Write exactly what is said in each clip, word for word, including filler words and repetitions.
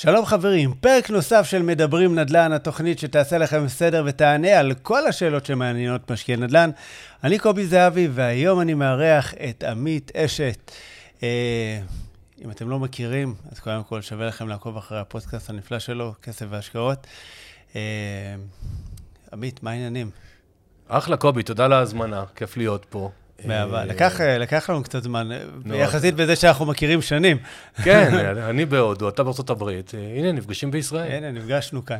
שלום חברים, פרק נוסף של מדברים נדל"ן, התוכנית שתעשה לכם סדר ותענה על כל השאלות שמעניינות משקיעי נדל"ן. אני קובי זהבי, והיום אני מארח את עמית אשת. אה, אם אתם לא מכירים, אז קודם כל שווה לכם לעקוב אחרי הפודקאסט הנפלא שלו, כסף והשקעות. אה, עמית, מה העניינים? אחלה קובי, תודה על ההזמנה, כיף להיות פה. באהבה, לקח, לקח לנו קצת זמן, יחסית בזה שאנחנו מכירים שנים. כן, אני בהודו, אתה בארצות הברית, הנה, נפגשים בישראל. הנה, נפגשנו כאן.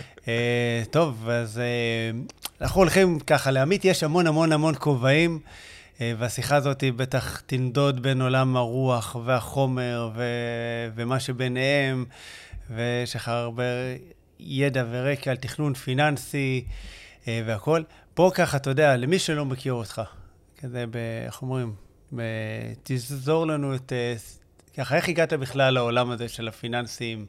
טוב, אז אנחנו הולכים ככה, לעמית יש המון המון המון כובעים, והשיחה הזאת היא בטח תנדוד בין עולם הרוח והחומר ומה שביניהם, ויש לך הרבה ידע ורקע על תכנון פיננסי והכל. פה ככה, אתה יודע, למי שלא מכיר אותך, כזה, איך אומרים, תזור לנו את, ככה, איך הגעת בכלל לעולם הזה של הפיננסים?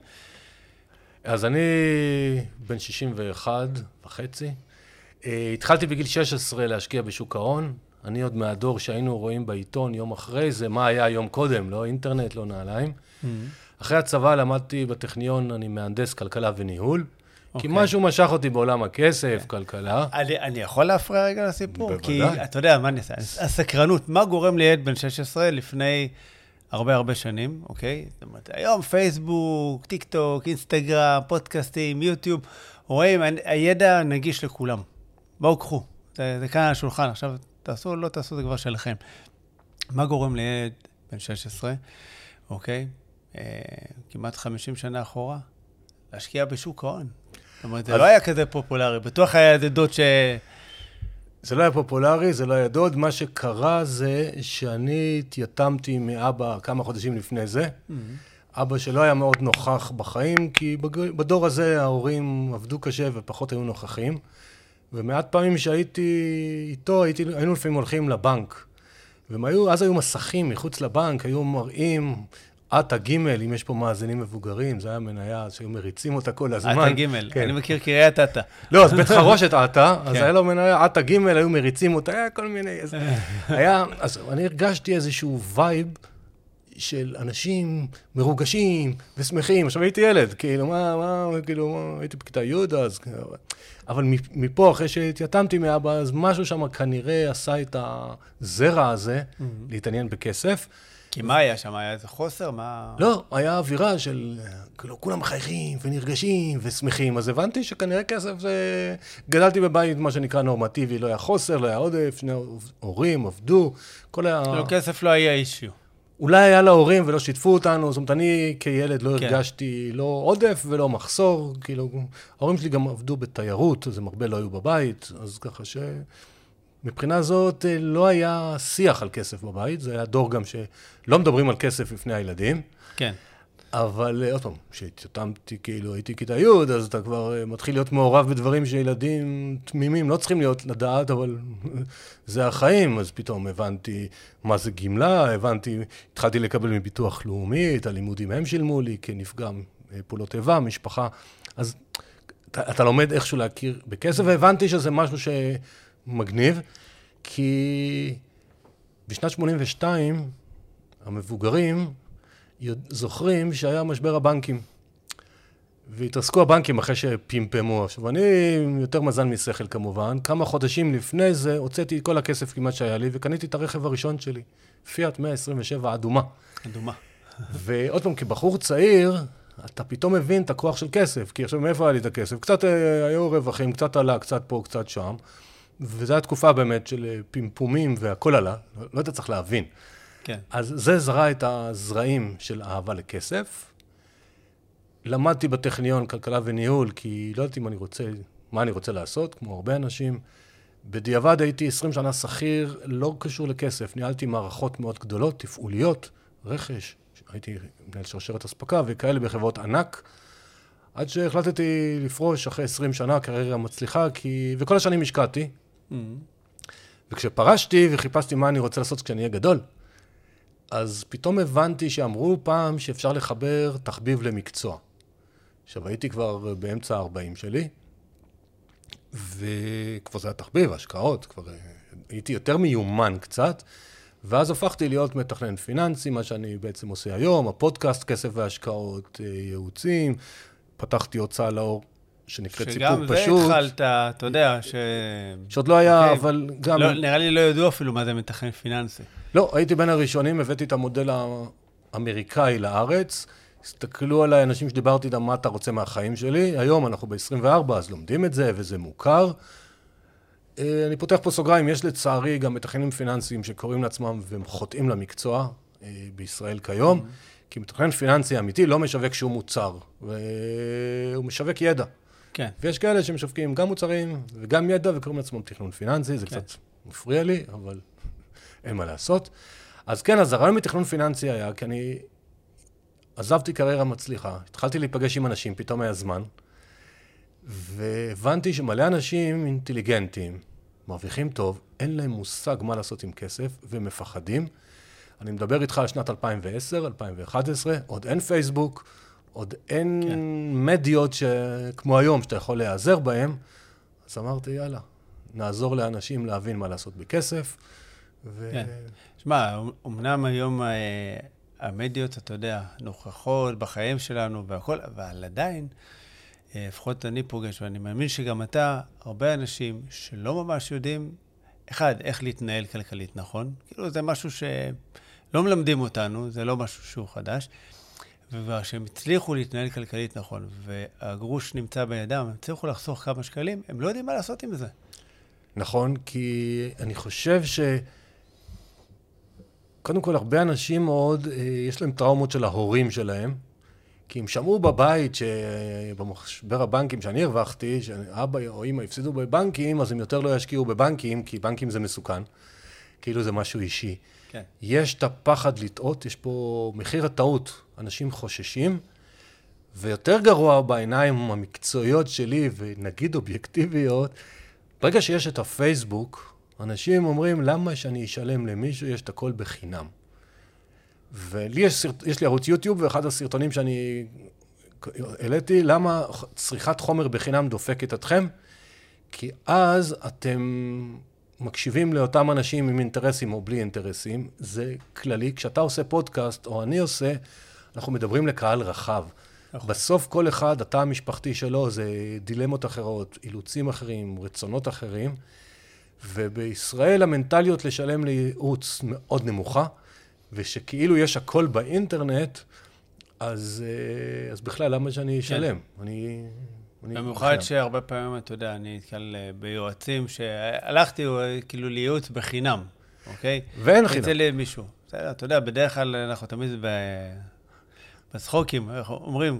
אז אני בן שישים ואחת וחצי. התחלתי בגיל שש עשרה להשקיע בשוק ההון. אני עוד מהדור שהיינו רואים בעיתון יום אחרי זה, מה היה יום קודם, לא אינטרנט, לא נעליים. Mm-hmm. אחרי הצבא למדתי בטכניון, אני מהנדס כלכלה וניהול. Okay. כי משהו משך אותי בעולם הכסף, okay. כלכלה. אני, אני יכול להפריע רגע לסיפור? בוודאי. כי אתה יודע, מה נעשה? הסקרנות, מה גורם לילד בן שש עשרה לפני הרבה הרבה שנים, אוקיי? זאת אומרת, היום פייסבוק, טיק טוק, אינסטגרם, פודקאסטים, יוטיוב, רואים, הידע נגיש לכולם. בואו קחו, זה, זה כאן על השולחן, עכשיו תעשו או לא תעשו, זה כבר שלכם. מה גורם לילד בן שש עשרה, אוקיי? אה, כמעט חמישים שנה אחורה, להשקיע בשוק ההון. זאת אומרת, זה לא היה כזה פופולרי. בטוח היה דוד ש... זה לא היה פופולרי, זה לא היה דוד. מה שקרה זה שאני התייתמתי מאבא כמה חודשים לפני זה. אבא שלא היה מאוד נוכח בחיים, כי בדור הזה ההורים עבדו קשה ופחות היו נוכחים. ומעט פעמים שהייתי איתו, היינו לפעמים הולכים לבנק. ואז היו מסכים מחוץ לבנק, היו מראים... עטה גימל, אם יש פה מאזינים מבוגרים, זה היה מניה שהיו מריצים אותה כל הזמן. עטה גימל, אני מכיר קריאת עטה. לא, אז בית חרושת עטה, אז היה לו מניה, עטה גימל, היו מריצים אותה, היה כל מיני... היה, אז אני הרגשתי איזשהו וייב של אנשים מרוגשים ושמחים. עכשיו הייתי ילד, כאילו, מה, מה, כאילו, הייתי בכיתה י' אז... אבל מפה, אחרי שהתייתמתי מאבא, אז משהו שם כנראה עשה את הזרע הזה, להתעניין בכסף. כי מה היה שם? היה איזה חוסר? מה... לא, היה אווירה של, כאילו, כולם מחייכים ונרגשים ושמחים, אז הבנתי שכנראה כסף זה... גדלתי בבית, מה שנקרא נורמטיבי, לא היה חוסר, לא היה עודף, שני הורים עבדו, כל ה... לא, כסף לא היה אישיו. אולי היה להורים ולא שיתפו אותנו, זאת אומרת, אני כילד לא הרגשתי לא עודף ולא מחסור, כאילו, ההורים שלי גם עבדו בתיירות, אז הם הרבה לא היו בבית, אז ככה ש... מבחינה זאת לא היה שיח על כסף בבית, זה היה דור גם שלא מדברים על כסף לפני הילדים. כן. אבל עוד פעם, כשהתייתמתי, כאילו הייתי כיתה י', אז אתה כבר מתחיל להיות מעורב בדברים שילדים תמימים לא צריכים להיות לדעת, אבל זה החיים, אז פתאום הבנתי מה זה גמלה, הבנתי, התחלתי לקבל מביטוח לאומי, את הלימודים הם שילמו לי כנפגע פעולות איבה, משפחה, אז אתה, אתה לומד איכשהו להכיר בכסף, והבנתי שזה משהו ש... מגניב, כי בשנת שמונים ושתיים המבוגרים זוכרים שהיה משבר הבנקים, והתרסקו הבנקים אחרי שפמפמו. עכשיו, אני יותר מזל משכל כמובן, כמה חודשים לפני זה הוצאתי כל הכסף כמעט שהיה לי, וקניתי את הרכב הראשון שלי, פיאט מאה עשרים ושבע אדומה. אדומה. ועוד פעם, כבחור צעיר, אתה פתאום מבין את הכוח של כסף, כי עכשיו מאיפה היה לי את הכסף? קצת היו רווחים, קצת עלה, קצת פה, קצת שם. וזו הייתה תקופה באמת של פמפומים והכל עלה, לא היית צריך להבין. כן. אז זה זרע את הזרעים של אהבה לכסף. למדתי בטכניון כלכלה וניהול, כי לא יודעת אם אני רוצה, מה אני רוצה לעשות, כמו הרבה אנשים. בדיעבד הייתי עשרים שנה שכיר, לא קשור לכסף. ניהלתי מערכות מאוד גדולות, תפעוליות, רכש. הייתי מנהל שרשרת הספקה וכאלה בחברות ענק. עד שהחלטתי לפרוש אחרי עשרים שנה, קריירה מצליחה, כי... וכל השנים השקעתי. Mm-hmm. וכשפרשתי וחיפשתי מה אני רוצה לעשות כשאני אהיה גדול, אז פתאום הבנתי שאמרו פעם שאפשר לחבר תחביב למקצוע. עכשיו, הייתי כבר באמצע ה-ארבעים שלי, וכבר זה היה תחביב, השקעות, כבר הייתי יותר מיומן קצת, ואז הפכתי להיות מתכנן פיננסי, מה שאני בעצם עושה היום, הפודקאסט, כסף והשקעות, ייעוצים, פתחתי הוצאה לאור שנקראת סיפור פשוט. שגם זה התחלת, אתה יודע, ש... שעוד לא היה, okay. אבל גם... לא, נראה לי לא ידעו אפילו מה זה מתכנן פיננסי. לא, הייתי בין הראשונים, הבאתי את המודל האמריקאי לארץ, הסתכלו עליי אנשים שדיברתי איתם, מה אתה רוצה מהחיים שלי, היום אנחנו ב-עשרים וארבע, אז לומדים את זה, וזה מוכר. אני פותח פה סוגריים, יש לצערי גם מתכננים פיננסיים שקוראים לעצמם והם חוטאים למקצוע בישראל כיום, mm-hmm. כי מתכנן פיננסי אמיתי לא משווק שום מוצר, והוא משווק ידע. כן. ויש כאלה שמשווקים גם מוצרים וגם ידע וקוראים לעצמם תכנון פיננסי, זה כן. קצת מפריע לי, אבל אין מה לעשות. אז כן, אז הרעיון מתכנון פיננסי היה, כי אני עזבתי קריירה מצליחה, התחלתי להיפגש עם אנשים, פתאום היה זמן, והבנתי שמלא אנשים אינטליגנטים, מרוויחים טוב, אין להם מושג מה לעשות עם כסף, ומפחדים. אני מדבר איתך על שנת אלפיים ועשר, אלפיים ואחת עשרה, עוד אין פייסבוק, עוד אין כן. מדיות ש... כמו היום, שאתה יכול להיעזר בהם. אז אמרתי, יאללה, נעזור לאנשים להבין מה לעשות בכסף. ו... כן. שמע, אמנם היום המדיות, אתה יודע, נוכחות בחיים שלנו והכל, אבל עדיין, לפחות אני פוגש, ואני מאמין שגם אתה, הרבה אנשים שלא ממש יודעים, אחד, איך להתנהל כלכלית נכון, כאילו זה משהו שלא מלמדים אותנו, זה לא משהו שהוא חדש, וכשהם הצליחו להתנהל כלכלית נכון, והגרוש נמצא בידם, הם הצליחו לחסוך כמה שקלים, הם לא יודעים מה לעשות עם זה. נכון, כי אני חושב ש... קודם כל, הרבה אנשים מאוד, יש להם טראומות של ההורים שלהם, כי הם שמעו בבית שבמשבר הבנקים שאני הרווחתי, שאבא או אמא הפסידו בבנקים, אז הם יותר לא ישקיעו בבנקים, כי בנקים זה מסוכן. כאילו זה משהו אישי. כן. יש את הפחד לטעות, יש פה מחיר הטעות. אנשים חוששים, ויותר גרוע בעיניים המקצועיות שלי, ונגיד אובייקטיביות, ברגע שיש את הפייסבוק, אנשים אומרים, למה שאני אשלם למישהו, יש את הכל בחינם. ולי יש, סרט, יש לי ערוץ יוטיוב, ואחד הסרטונים שאני העליתי, למה צריכת חומר בחינם דופקת אתכם? כי אז אתם מקשיבים לאותם אנשים עם אינטרסים או בלי אינטרסים, זה כללי. כשאתה עושה פודקאסט, או אני עושה, אנחנו מדברים לקהל רחב. נכון. בסוף כל אחד, התא המשפחתי שלו, זה דילמות אחרות, אילוצים אחרים, רצונות אחרים, ובישראל המנטליות לשלם לייעוץ מאוד נמוכה, ושכאילו יש הכל באינטרנט, אז, אז בכלל, למה שאני אשלם? כן. אני... במיוחד שהרבה פעמים, אתה יודע, אני נתקל ביועצים שהלכתי כאילו לייעוץ בחינם, אוקיי? ואין חינם. אצל למישהו. אתה יודע, בדרך כלל אנחנו תמיד בצחוקים, אומרים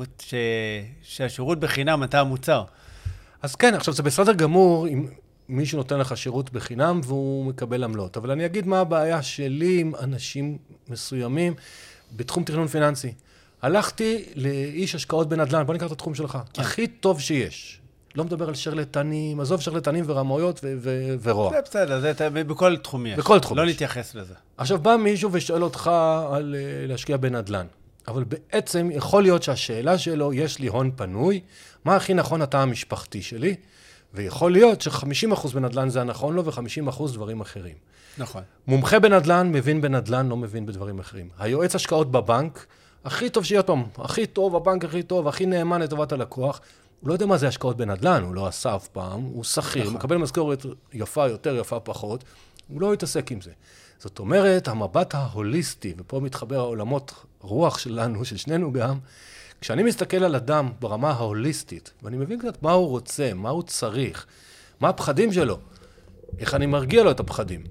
שהשירות בחינם אתה המוצר. אז כן, עכשיו זה בסדר גמור אם מישהו נותן לך שירות בחינם והוא מקבל עמלות. אבל אני אגיד מה הבעיה שלי עם אנשים מסוימים בתחום תכנון פיננסי. הלכתי לאיש השקעות בנדל"ן, בוא נקרא את התחום שלך. כן. הכי טוב שיש. לא מדבר על שרלטנים, עזוב שרלטנים ורמאויות ו- ו- ורוע. זה בסדר, זה בכל תחום יש. בכל תחום לא יש. נתייחס לזה. עכשיו בא מישהו ושואל אותך על להשקיע בנדל"ן. אבל בעצם יכול להיות שהשאלה שלו, יש לי הון פנוי, מה הכי נכון התא המשפחתי שלי? ויכול להיות ש-חמישים אחוז בנדל"ן זה הנכון לו, ו-חמישים אחוז דברים אחרים. נכון. מומחה בנדל"ן, מבין בנדל"ן, לא מבין בדברים אחרים. היועץ השקעות בבנק, הכי טוב שיהיה פעם, הכי טוב, הבנק הכי טוב, הכי נאמן לטובת הלקוח, הוא לא יודע מה זה השקעות בנדל"ן, הוא לא עשה אף פעם, הוא שכיר, הוא מקבל משכורת יפה יותר, יפה פחות, הוא לא יתעסק עם זה. זאת אומרת, המבט ההוליסטי, ופה מתחבר העולמות רוח שלנו, של שנינו גם, כשאני מסתכל על אדם ברמה ההוליסטית, ואני מבין קצת מה הוא רוצה, מה הוא צריך, מה הפחדים שלו, איך אני מרגיע לו את הפחדים.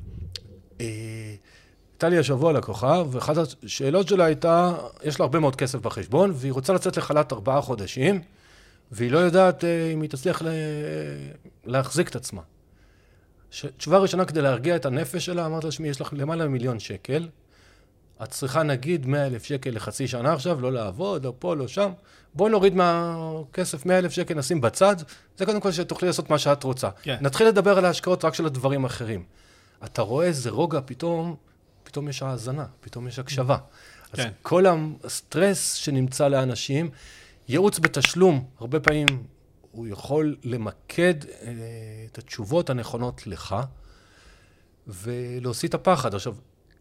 הייתה לי השבוע לקוחה, ואחת השאלות שלה הייתה, יש לה הרבה מאוד כסף בחשבון, והיא רוצה לצאת לחל"ת ארבעה חודשים, והיא לא יודעת אם היא תצליח להחזיק את עצמה. תשובה ראשונה כדי להרגיע את הנפש שלה, אמרת לה, שמי, יש לך למעלה ממיליון שקל, את צריכה נגיד מאה אלף שקל לחצי שנה עכשיו, לא לעבוד, לא פה, לא שם. בואי נוריד מהכסף מאה אלף שקל, נשים בצד. זה קודם כל שתוכלי לעשות מה שאת רוצה. כן. נתחיל לדבר על ההשקעות רק של הדברים אחרים. אתה רואה איזה רוגע, פתאום, פתאום יש האזנה, פתאום יש הקשבה. כן. אז כל הסטרס שנמצא לאנשים, ייעוץ בתשלום, הרבה פעמים הוא יכול למקד את התשובות הנכונות לך, ולהוציא את הפחד. עכשיו,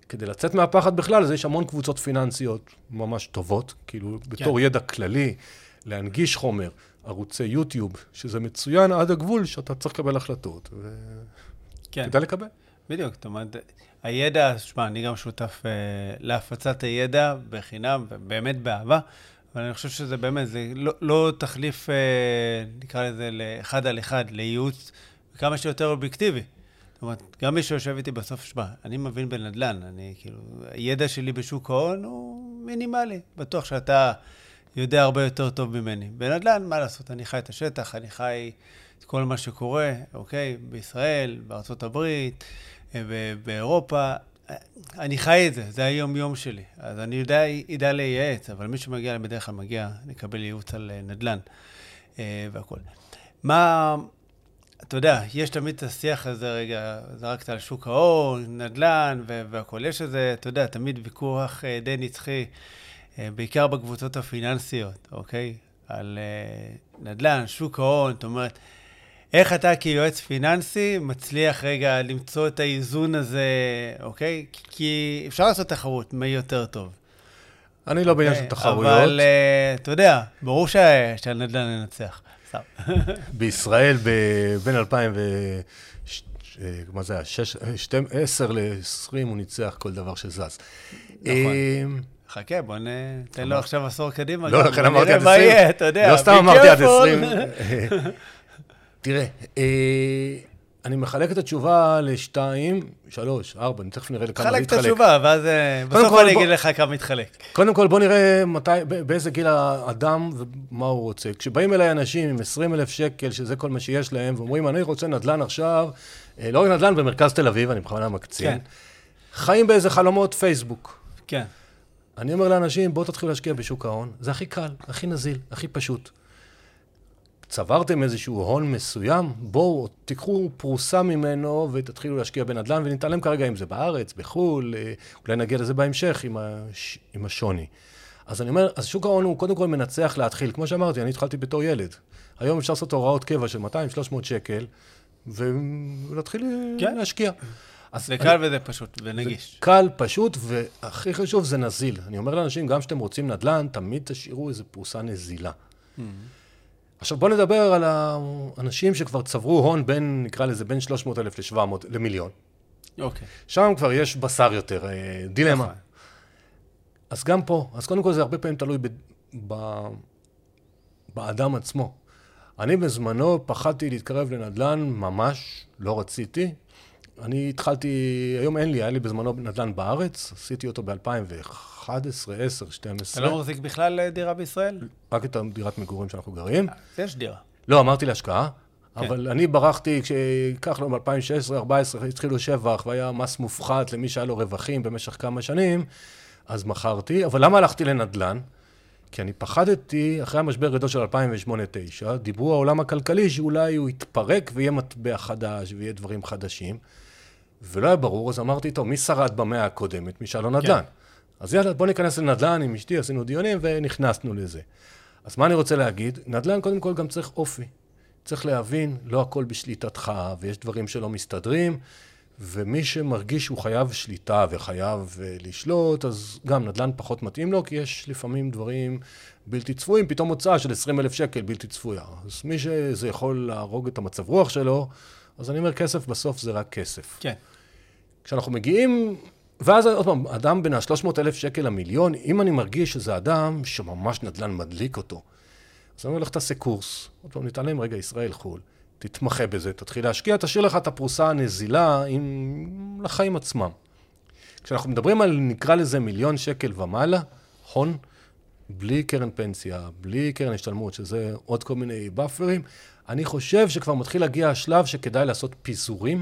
כדי לצאת מהפחד בכלל, אז יש המון קבוצות פיננסיות ממש טובות, כאילו בתור ידע כללי, להנגיש חומר, ערוצי יוטיוב, שזה מצוין עד הגבול שאתה צריך לקבל החלטות, וכדאי לקבל. בדיוק, זאת אומרת, הידע, שמה, אני גם שותף uh, להפצת הידע בחינם, באמת באהבה, אבל אני חושב שזה באמת, זה לא, לא תחליף, uh, נקרא לזה, לאחד על אחד, לייעוץ, כמה שיותר אובייקטיבי. זאת אומרת, גם מי שיושב איתי בסוף, שמה, אני מבין בנדל"ן, אני כאילו, הידע שלי בשוק ההון הוא מינימלי, בטוח שאתה יודע הרבה יותר טוב ממני. בנדל"ן, מה לעשות? אני חי את השטח, אני חי את כל מה שקורה, אוקיי? בישראל, בארצות הברית, באירופה, אני חי את זה, זה היום-יום שלי. אז אני יודע, ידע לייעץ, אבל מי שמגיע, בדרך כלל מגיע, נקבל ייעוץ על נדל"ן והכל. מה, אתה יודע, יש תמיד את השיח הזה, רגע, זרקת על שוק ההון, נדל"ן והכל. יש איזה, אתה יודע, תמיד ויכוח די נצחי, בעיקר בקבוצות הפיננסיות, אוקיי? על נדל"ן, שוק ההון, זאת אומרת, איך אתה כיועץ פיננסי מצליח רגע למצוא את האיזון הזה, אוקיי? כי אפשר לעשות תחרות, מי יותר טוב. אני לא בעניין של תחרויות. אבל אתה יודע, ברור שהנדל"ן ננצח. בישראל בין אלפיים ועשר ל-עשרים הוא ניצח כל דבר שזז. נכון. חכה, בוא ניתן לו עכשיו עשור קדימה. לא, לכן אמרתי עד עשרים. אתה יודע, לא סתם אמרתי עד עשרים. תראה, אני מחלק את התשובה לשתיים, שלוש, ארבע, אני תכף נראה לכמה זה יתחלק. חלק את התשובה, ואז בסוף אני אגיד לך כמה מתחלק. קודם כל, בוא נראה באיזה גיל האדם ומה הוא רוצה. כשבאים אליי אנשים עם עשרים אלף שקל, שזה כל מה שיש להם, ואומרים, אני רוצה נדל"ן עכשיו, לא רק נדל"ן במרכז תל אביב, אני בכוונה מקצין, חיים באיזה חלומות פייסבוק. כן. אני אומר לאנשים, בואו תתחילו להשקיע בשוק ההון, זה הכי קל, הכי נזיל, הכי פשוט. צברתם איזשהו הון מסוים, בואו תיקחו פרוסה ממנו ותתחילו להשקיע בנדל"ן, ונתעלם כרגע אם זה בארץ, בחול, אולי נגיע לזה בהמשך עם, הש... עם השוני. אז אני אומר, אז שוק ההון הוא קודם כל מנצח להתחיל, כמו שאמרתי, אני התחלתי בתור ילד. היום אפשר לעשות הוראות קבע של מאתיים שלוש מאות שקל, ולהתחיל כן. להשקיע. זה קל אני... וזה פשוט, ונגיש. זה קל, פשוט, והכי חשוב זה נזיל. אני אומר לאנשים, גם שאתם רוצים נדל"ן, תמיד תשאירו איזו פרוסה נזילה. Mm-hmm. עכשיו בוא נדבר על האנשים שכבר צברו הון בין, נקרא לזה, בין שלוש מאות אלף ל-שבע מאות, למיליון. אוקיי. שם כבר יש בשר יותר, דילמה. אז גם פה, אז קודם כל זה הרבה פעמים תלוי ב, ב, באדם עצמו. אני בזמנו פחדתי להתקרב לנדל"ן, ממש לא רציתי. אני התחלתי, היום אין לי, היה לי בזמנו נדל"ן בארץ, עשיתי אותו ב-אלפיים ואחת עשרה, עשר, שתים עשרה. אתה לא מחזיק בכלל דירה בישראל? רק את דירת מגורים שאנחנו גרים. יש דירה. לא, אמרתי להשקעה, אבל אני ברחתי, כשכך לו ב-אלפיים ושש עשרה ארבע עשרה התחילו שבח, והיה מס מופחת למי שהיה לו רווחים במשך כמה שנים, אז מכרתי. אבל למה הלכתי לנדל"ן? כי אני פחדתי, אחרי המשבר גדול של אלפיים ושמונה תשע, דיברו העולם הכלכלי שאולי הוא יתפרק ויהיה מטבע חדש ויהיה דברים חדשים, ולא היה ברור, אז אמרתי, טוב, מי שרד במאה הקודמת? מי שלא נדל"ן. אז יאללה, בוא ניכנס לנדל"ן עם אשתי, עשינו דיונים ונכנסנו לזה. אז מה אני רוצה להגיד? נדל"ן קודם כל גם צריך אופי. צריך להבין, לא הכל בשליטתך, ויש דברים שלא מסתדרים, ומי שמרגיש שהוא חייב שליטה וחייב לשלוט, אז גם נדל"ן פחות מתאים לו, כי יש לפעמים דברים בלתי צפויים, פתאום הוצאה של עשרים אלף שקל בלתי צפויה. אז מי שזה יכול להרוג את המצב רוח שלו, אז אני אומר, כסף בסוף זה רק כסף. כן. כשאנחנו מגיעים, ואז עוד פעם, אדם בין ה-שלוש מאות אלף שקל למיליון, אם אני מרגיש שזה אדם שממש נדל"ן מדליק אותו, אז אני אומר לך, תעשה קורס, עוד פעם, נתעלם רגע ישראל חול, תתמחה בזה, תתחיל להשקיע, תשאיר לך את הפרוסה הנזילה עם לחיים עצמם. כשאנחנו מדברים על, נקרא לזה מיליון שקל ומעלה, הון, בלי קרן פנסיה, בלי קרן השתלמות, שזה עוד כל מיני באפרים, אני חושב שכבר מתחיל להגיע השלב שכדאי לעשות פיזורים,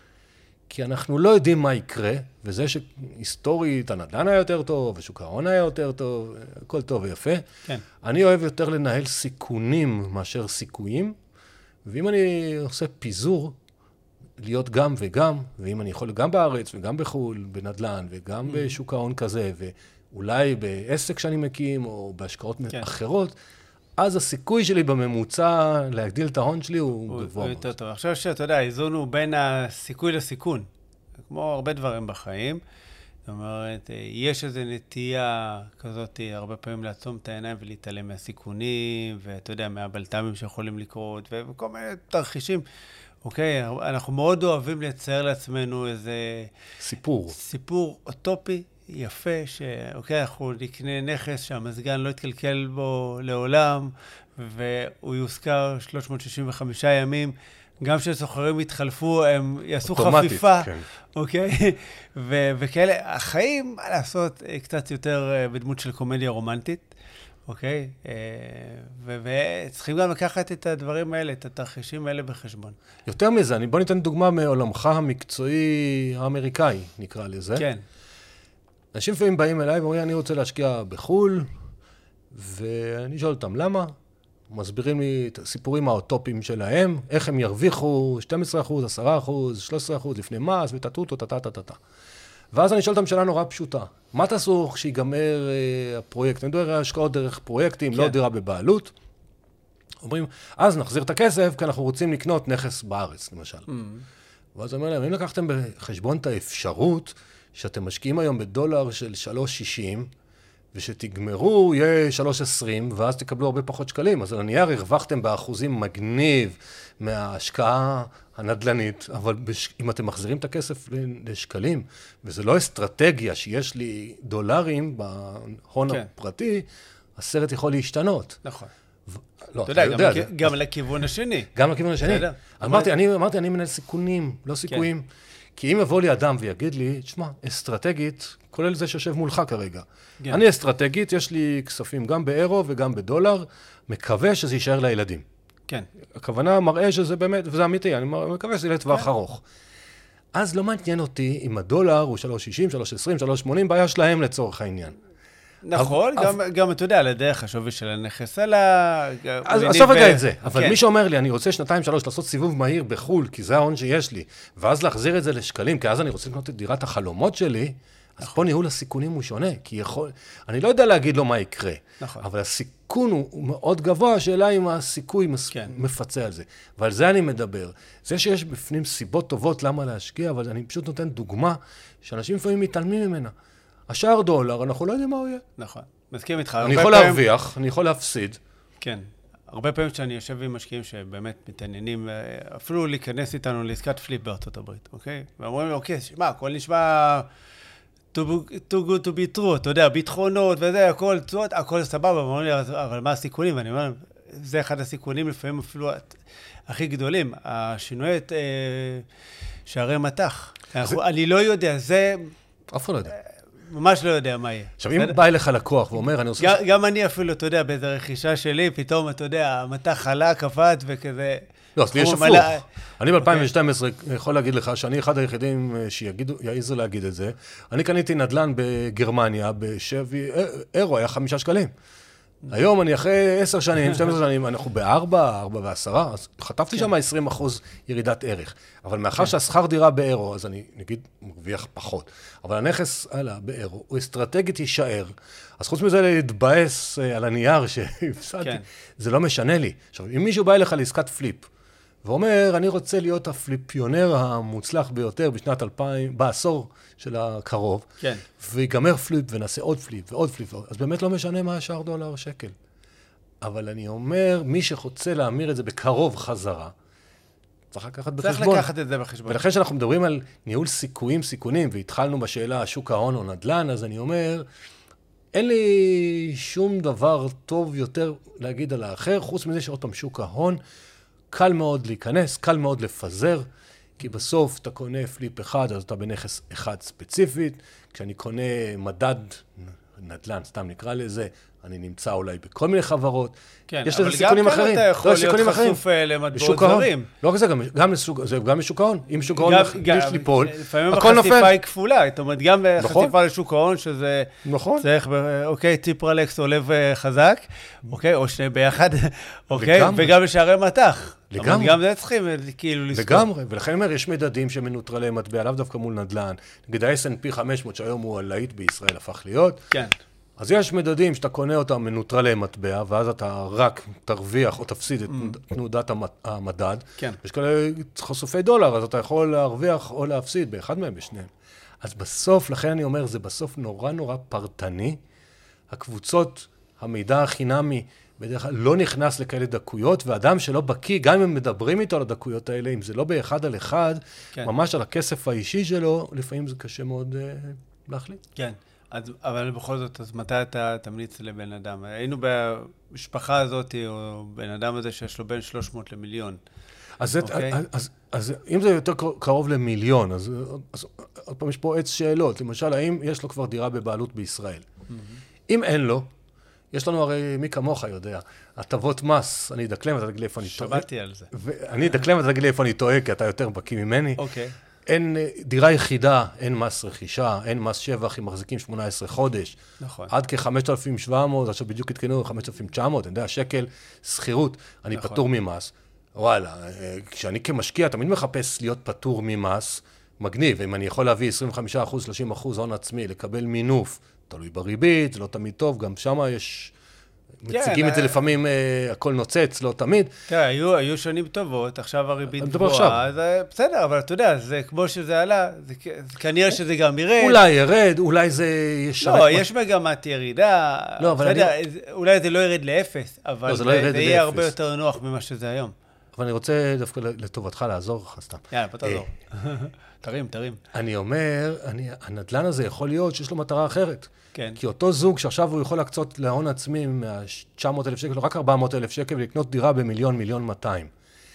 כי אנחנו לא יודעים מה יקרה, וזה שהיסטורית הנדל"ן היה יותר טוב, ושוק ההון היה יותר טוב, הכל טוב ויפה. כן. אני אוהב יותר לנהל סיכונים מאשר סיכויים, ואם אני עושה פיזור, להיות גם וגם, ואם אני יכול גם בארץ וגם בחול, בנדל"ן וגם mm. בשוק ההון כזה, ואולי בעסק שאני מקים, או בהשקעות כן. אחרות, אז הסיכוי שלי בממוצע להגדיל את ההון שלי הוא, הוא גבוה. הוא יותר טוב. עכשיו שאתה יודע, האיזון הוא בין הסיכוי לסיכון. כמו הרבה דברים בחיים. זאת אומרת, יש איזו נטייה כזאת, הרבה פעמים לעצום את העיניים ולהתעלם מהסיכונים, ואתה יודע, מהבלת"מים שיכולים לקרות, וכל מיני תרחישים. אוקיי, אנחנו מאוד אוהבים לצייר לעצמנו איזה... סיפור. סיפור אוטופי, יפה, שאוקיי, אנחנו נקנה נכס שהמזגן לא יתקלקל בו לעולם, והוא יוזכר שלוש מאות שישים וחמישה ימים, גם כשסוחרים יתחלפו, הם יעשו חפיפה, כן. אוקיי? ו- וכאלה, החיים, מה לעשות, קצת יותר בדמות של קומדיה רומנטית, אוקיי? ו- וצריכים גם לקחת את הדברים האלה, את התרחישים האלה בחשבון. יותר מזה, אני, בוא ניתן דוגמה מעולמך המקצועי האמריקאי, נקרא לזה. כן. אנשים לפעמים באים אליי ואומרים, אני רוצה להשקיע בחול, ואני שואל אותם, למה? מסבירים לי את הסיפורים האוטופיים שלהם, איך הם ירוויחו שנים עשר אחוז, עשרה אחוז, שלושה עשר אחוז לפני מס, וטטוטו, טטטטטטה. ואז אני שואל אותם שאלה נורא פשוטה. מה תעשו כשיגמר אה, הפרויקט? אני מדבר על השקעות דרך פרויקטים, כן. לא דירה בבעלות. אומרים, אז נחזיר את הכסף, כי אנחנו רוצים לקנות נכס בארץ, למשל. Mm. ואז אומר להם, אם לקחתם בחשבון את האפשרות, שאתם משקיעים היום בדולר של שלוש שישים, ושתגמרו יהיה שלוש עשרים, ואז תקבלו הרבה פחות שקלים. אז על הנייר הרווחתם באחוזים מגניב מההשקעה הנדלנית, אבל בש... אם אתם מחזירים את הכסף לשקלים, וזה לא אסטרטגיה שיש לי דולרים בהון כן. הפרטי, הסרט יכול להשתנות. נכון. ו... לא, אתה יודע, יודע, גם, זה... גם לכיוון השני. גם לכיוון השני. אמרתי, אני, אמרתי, אני מנהל סיכונים, לא סיכויים. כן. כי אם יבוא לי אדם ויגיד לי, תשמע, אסטרטגית, כולל זה שיושב מולך כרגע. כן. אני אסטרטגית, יש לי כספים גם באירו וגם בדולר, מקווה שזה יישאר לילדים. כן. הכוונה מראה שזה באמת, וזה אמיתי, אני מקווה שזה יהיה לטווח כן. ארוך. אז לא מעניין אותי אם הדולר הוא שלוש שישים, שלוש עשרים, שלוש שמונים, בעיה שלהם לצורך העניין. נכון, גם, אף... גם אתה יודע, על הדרך השווי של הנכס עלה... אז עשוב רגע את זה, אבל כן. מי שאומר לי, אני רוצה שנתיים שלוש לעשות סיבוב מהיר בחול, כי זה ההון שיש לי, ואז להחזיר את זה לשקלים, כי אז אני רוצה לקנות את דירת החלומות שלי, אז נכון. פה ניהול הסיכונים הוא שונה, כי יכול... אני לא יודע להגיד לו מה יקרה, נכון. אבל הסיכון הוא, הוא מאוד גבוה, השאלה אם הסיכוי מס... כן. מפצה על זה. ועל זה אני מדבר. זה שיש בפנים סיבות טובות למה להשקיע, אבל אני פשוט נותן דוגמה, שאנשים לפעמים מתעלמים ממנה. השער דולר, אנחנו לא יודעים מה הוא יהיה. נכון. מסכים איתך. אני יכול פעמים... להרוויח, אני יכול להפסיד. כן. הרבה פעמים שאני יושב עם משקיעים שבאמת מתעניינים, אפילו להיכנס איתנו לעסקת פליפ בארצות הברית, אוקיי? ואומרים לי, אוקיי, מה, הכל נשמע too, too good to be true, אתה יודע, ביטחונות וזה, הכל תשואות, הכל סבבה, ואומרים לי, אבל מה הסיכונים? ואני אומר, זה אחד הסיכונים, לפעמים אפילו הכי גדולים, השינוי את שערי מתח. זה... אני לא יודע, זה... אף לא יודע. ממש לא יודע מה יהיה. עכשיו, אם בא אליך לקוח ואומר, אני עושה... גם אני אפילו, אתה יודע, באיזו רכישה שלי, פתאום, אתה יודע, המתח חלה, קפט וכזה... לא, אז לי יש הפוך. אני ב-אלפיים ושתים עשרה יכול להגיד לך שאני אחד היחידים שיעיזו להגיד את זה. אני קניתי נדל"ן בגרמניה, בשווי, אירו, היה חמישה שקלים. היום אני אחרי עשר שנים, שתים עשרה שנים, אנחנו בארבע, ארבע ועשרה, אז חטפתי שם עשרים אחוז ירידת ערך. אבל מאחר שהשכר דירה באירו, אז אני נגיד מרוויח פחות. אבל הנכס עלה באירו, הוא אסטרטגית יישאר. אז חוץ מזה להתבאס על הנייר שהפסדתי, זה לא משנה לי. עכשיו, אם מישהו בא אליך לעסקת פליפ, ואומר, אני רוצה להיות הפליפיונר המוצלח ביותר בשנת אלפיים, בעשור של הקרוב, כן. ויגמר פליפ ונעשה עוד פליפ ועוד פליפ, אז באמת לא משנה מה השער דולר או שקל. אבל אני אומר, מי שרוצה להמיר את זה בקרוב חזרה, צריך לקחת בחשבון. צריך לקחת את זה בחשבון. ולכן שאנחנו מדברים על ניהול סיכויים, סיכונים, והתחלנו בשאלה שוק ההון או נדל"ן, אז אני אומר, אין לי שום דבר טוב יותר להגיד על האחר, חוץ מזה שעוד פעם שוק ההון, קל מאוד להיכנס, קל מאוד לפזר, כי בסוף אתה קונה פליפ אחד, אז אתה בנכס אחד ספציפית. כשאני קונה מדד נדל"ן, סתם נקרא לזה, אני נמצא אולי בכל מיני חברות. כן, יש לזה סיכונים אחרים. אבל גם כאן אתה יכול להיות חשוף למטבעות זרים. לא רק זה, גם לשוק ההון. אם שוק ההון יש ליפול, לפעמים החשיפה היא כפולה. זאת אומרת, גם חשיפה לשוק ההון, שזה צריך, אוקיי, טיפרלקס עולה חזק, אוקיי, או שני ביחד, אוקיי, וגם לשערי מתח. לגמרי. גם זה צריכים כאילו לספור. לגמרי, ולכן אומר, יש מדדים שמנוטרלי מטבע, לאו דווקא מול נדל"ן. נגיד ה-אס אנד פי חמש מאות, שהיום הוא הלהיט בישראל, הפך להיות. כן. אז יש מדדים שאתה קונה אותם מנוטרלי מטבע, ואז אתה רק תרוויח או תפסיד את תנודת המדד. כן. יש כאלה חשופי דולר, אז אתה יכול להרוויח או להפסיד באחד מהם, בשניהם. אז בסוף, לכן אני אומר, זה בסוף נורא נורא פרטני. הקבוצות, המידע החינמי, בדרך כלל לא נכנס לכאלה דקויות, ואדם שלא בקיא, גם אם הם מדברים איתו על הדקויות האלה, אם זה לא באחד על אחד, כן. ממש על הכסף האישי שלו, לפעמים זה קשה מאוד uh, להחליט. כן, אז, אבל בכל זאת, אז מתי אתה תמליץ לבן אדם? היינו במשפחה הזאת, או בן אדם הזה שיש לו בין שלוש מאות למיליון. אז, okay. אז, אז, אז אם זה יותר קרוב למיליון, אז, אז עוד פעם יש פה עץ שאלות. למשל, האם יש לו כבר דירה בבעלות בישראל? Mm-hmm. אם אין לו, יש לנו הרי, מי כמוך יודע, הטבות מס, אני אדקלם, אתה תגיד לי איפה אני טועה. שבאתי על זה. אני אדקלם, אתה תגיד לי איפה אני טועה, כי אתה יותר בקיא ממני. אוקיי. אין דירה יחידה, אין מס רכישה, אין מס שבח, אם מחזיקים שמונה עשרה חודש. נכון. עד כ-חמשת אלפים שבע מאות, עכשיו בדיוק התקנו חמשת אלפים תשע מאות, אני יודע, שקל, שכירות, אני נכון. פטור ממס. וואלה, כשאני כמשקיע תמיד מחפש להיות פטור ממס, מגניב, אם אני יכול להביא עשרים וחמישה אחוז, שלושים אחוז הון עצמי, לקבל מינוף, תלוי בריבית, זה לא תמיד טוב, גם שם יש, מציגים את זה לפעמים, הכל נוצץ, לא תמיד. תראה, היו שנים טובות, עכשיו הריבית גבוהה, בסדר, אבל אתה יודע, זה כמו שזה עלה, כנראה שזה גם ירד. אולי ירד, אולי זה ישרת. לא, יש מגמת ירידה, אולי זה לא ירד לאפס, אבל זה יהיה הרבה יותר נוח ממה שזה היום. אבל אני רוצה דווקא לטובתך לעזור לך סתם. יאללה, פה תעזור. תרים, תרים. אני אומר, הנדל"ן הזה יכול להיות שיש לו מטרה אחרת. כן. כי אותו זוג שעכשיו הוא יכול להקצות להון עצמי מה-תשע מאות אלף שקל, רק ארבע מאות אלף שקל, ולקנות דירה במיליון, מיליון מאתיים.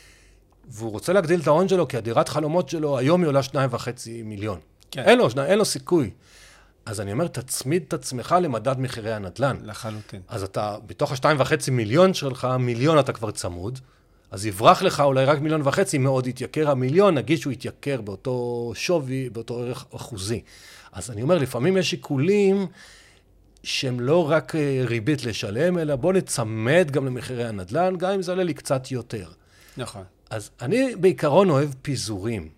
והוא רוצה להגדיל את ההון שלו, כי הדירת חלומות שלו היום היא עולה שניים וחצי מיליון. כן. אין לו, אין לו סיכוי. אז אני אומר, תצמיד את עצמך למדד מחירי הנדל"ן. לחלוטין. אז אתה, בתוך השתיים וחצי מיליון שלך, מיליון אתה כבר צמוד, אז יברח לך אולי רק מיליון וחצי, מאוד יתייקר המיליון, נגיד שהוא יתייקר באותו שווי, באותו ערך אחוזי. אז אני אומר, לפעמים יש שיקולים שהם לא רק ריבית לשלם, אלא בוא נצמד גם למחירי הנדל"ן, גם אם זה עולה לי קצת יותר. נכון. אז אני בעיקרון אוהב פיזורים.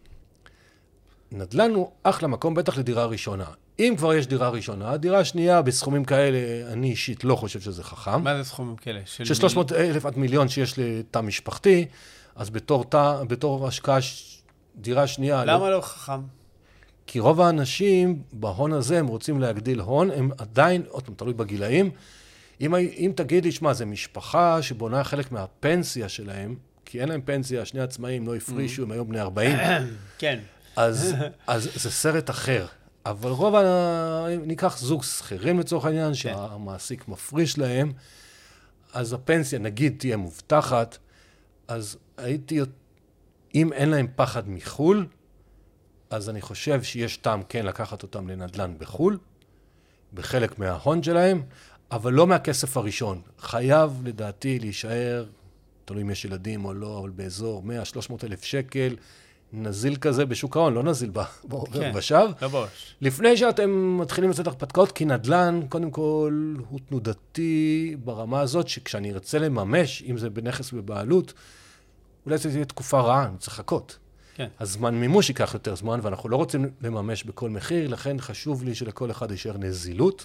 נדל"ן הוא אחלה מקום, בטח לדירה ראשונה. אם כבר יש דירה ראשונה, דירה שנייה בסכומים כאלה, אני אישית לא חושב שזה חכם. מה זה סכומים כאלה? של שלוש מאות אלף עד מיליון שיש לתא משפחתי, אז בתור, תא, בתור השקעה דירה שנייה... למה לא, לא חכם? כי רוב האנשים בהון הזה, הם רוצים להגדיל הון, הם עדיין, עוד פעם, תלוי בגילאים, אם, אם תגיד לי, שמה, זה משפחה שבונה חלק מהפנסיה שלהם, כי אין להם פנסיה, שני עצמאים לא הפרישו, הם היום בני ארבעים. כן. אז, אז זה סרט אחר. אבל רוב, ה... ניקח זוג שכירים לצורך העניין, שהמעסיק מפריש להם, אז הפנסיה, נגיד, תהיה מובטחת, אז הייתי, אם אין להם פחד מחול, אז אני חושב שיש טעם כן לקחת אותם לנדל"ן בחול, בחלק מההון שלהם, אבל לא מהכסף הראשון. חייב, לדעתי, להישאר, תלוי אם יש ילדים או לא, אבל באזור מאה שלוש מאות אלף שקל, נזיל כזה בשוק ההון, לא נזיל כן, בשב. לא בראש. לפני שאתם מתחילים לצאת הרפתקאות, כי נדל"ן, קודם כל, הוא תנודתי ברמה הזאת, שכשאני ארצה לממש, אם זה בנכס בבעלות, אולי זה תהיה תקופה רעה, אני צריך לחכות. כן. הזמן מימוש ייקח יותר זמן, ואנחנו לא רוצים לממש בכל מחיר, לכן חשוב לי שלכל אחד יישאר נזילות.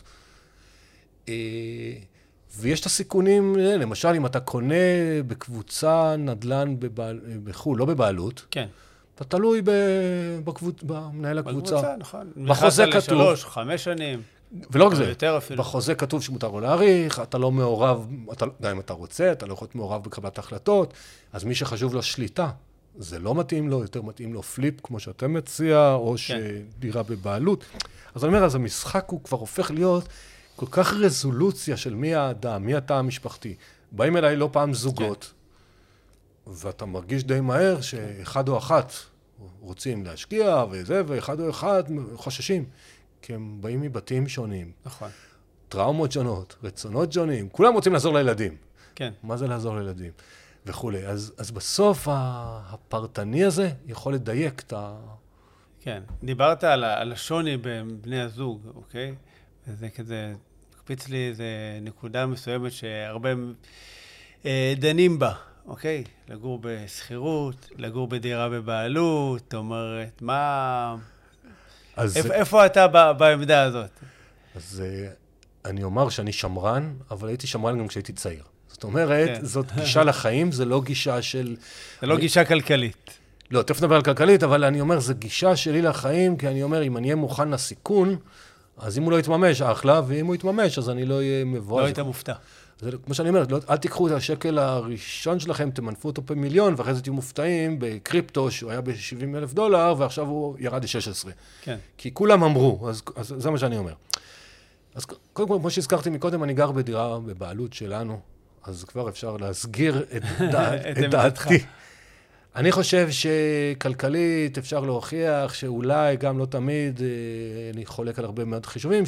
ויש את הסיכונים, למשל, אם אתה קונה בקבוצה נדל"ן בבעל, בחול, לא בבעלות, כן. אתה תלוי בקבוצ... במנהל הקבוצה. בקבוצה, נכון. בחוזה כתוב. לשלוש, חמש שנים. ולא רק זה, בחוזה כתוב שמותר לו להאריך, אתה לא מעורב, אתה, גם אם אתה רוצה, אתה לא יכול להיות מעורב בקבלת החלטות, אז מי שחשוב לו שליטה, זה לא מתאים לו, יותר מתאים לו פליפ, כמו שאתה מציע, או כן. שדירה בבעלות. אז אני אומר, אז המשחק הוא כבר הופך להיות כל כך רזולוציה של מי האדם, מי התא המשפחתי. באים אליי לא פעם זוגות, כן. ואתה מרגיש די מהר שאחד או אחת רוצים להשקיע וזה, ואחד או אחד חוששים. כי הם באים מבתים שונים. נכון. טראומות שונות, רצונות שונים, כולם רוצים לעזור לילדים. כן. מה זה לעזור לילדים? וכו'. אז, אז בסוף הפרטני הזה יכול לדייק את ה... כן. דיברת על, על השוני בין בני הזוג, אוקיי? וזה כזה, מקפיץ לי איזו נקודה מסוימת שהרבה אה, דנים בה, אוקיי? לגור בסחירות, לגור בדירה בבעלות, זאת אומרת, מה... אז איפה, איפה אתה ב, בעמדה הזאת? אז אני אומר שאני שמרן, אבל הייתי שמרן גם כשהייתי צעיר. זאת אומרת, כן. זאת גישה לחיים, זה לא גישה של... זה לא גישה כלכלית. לא, תכף נדבר על כלכלית, אבל אני אומר, זו גישה שלי לחיים, כי אני אומר, אם אני אהיה מוכן לסיכון, אז אם הוא לא יתממש, אחלה, ואם הוא יתממש, אז אני לא אהיה מבואר. לא היית מופתע. זה כמו שאני אומר, לא, אל תיקחו את השקל הראשון שלכם, תמנפו אותו במיליון, ואחרי זה תהיו מופתעים בקריפטו, שהוא היה ב-שבעים אלף דולר, ועכשיו הוא ירד ל-שש עשרה. כן. כי כולם אמרו, אז, אז זה מה שאני אומר. אז קודם כל, כמו שהזכרתי מקודם, אני גר בדירה בבעלות שלנו, אז כבר אפשר להסגיר את, דע, את דעתי. אני חושב שכלכלית אפשר להוכיח שאולי גם לא תמיד, אני חולק על הרבה מאוד חישובים,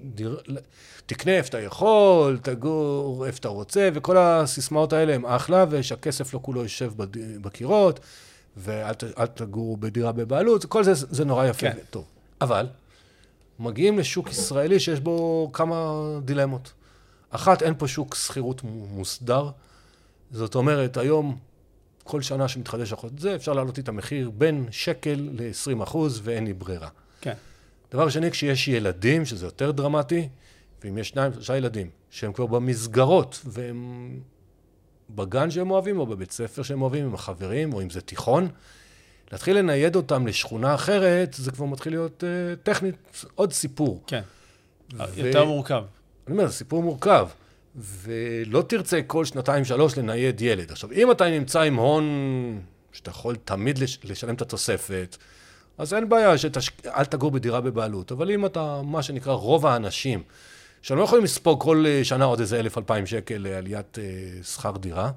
שתקנה איפה אתה יכול, תגור איפה אתה רוצה, וכל הסיסמאות האלה הם אחלה, ושהכסף לא כולו יושב בקירות, ואל תגור בדירה בבעלות, כל זה, זה נורא יפה וטוב. אבל מגיעים לשוק ישראלי שיש בו כמה דילמות. אחת, אין פה שוק שכירות מוסדר, זאת אומרת, היום כל שנה שמתחדש החוץ זה, אפשר להעלות את המחיר בין שקל ל-עשרים אחוז, ואין לי ברירה. כן. דבר שני, כשיש ילדים, שזה יותר דרמטי, ואם יש שניים, שלושה ילדים, שהם כבר במסגרות, והם בגן שהם אוהבים, או בבית ספר שהם אוהבים, עם החברים, או אם זה תיכון, להתחיל לנייד אותם לשכונה אחרת, זה כבר מתחיל להיות uh, טכנית, עוד סיפור. כן, ו... יותר מורכב. אני אומר, זה סיפור מורכב. ולא תרצה כל שנתיים שלוש לנייד ילד. עכשיו, אם אתה נמצא עם הון שאתה יכול תמיד לשלם את התוספת, אז אין בעיה שאל תגור בדירה בבעלות. אבל אם אתה, מה שנקרא, רוב האנשים, שלא יכולים לספוג כל שנה עוד איזה אלף, אלפיים שקל לעליית שכר דירה,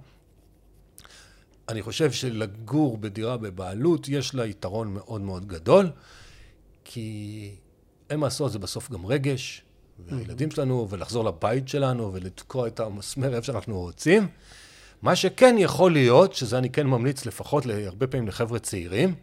אני חושב שלגור בדירה בבעלות יש לה יתרון מאוד מאוד גדול, כי אין מה לעשות, זה בסוף גם רגש, והילדים שלנו, ולחזור לבית שלנו, ולתקוע את המסמר איפה שאנחנו רוצים. מה שכן יכול להיות, שזה אני כן ממליץ לפחות להרבה פעמים לחבר'ה צעירים.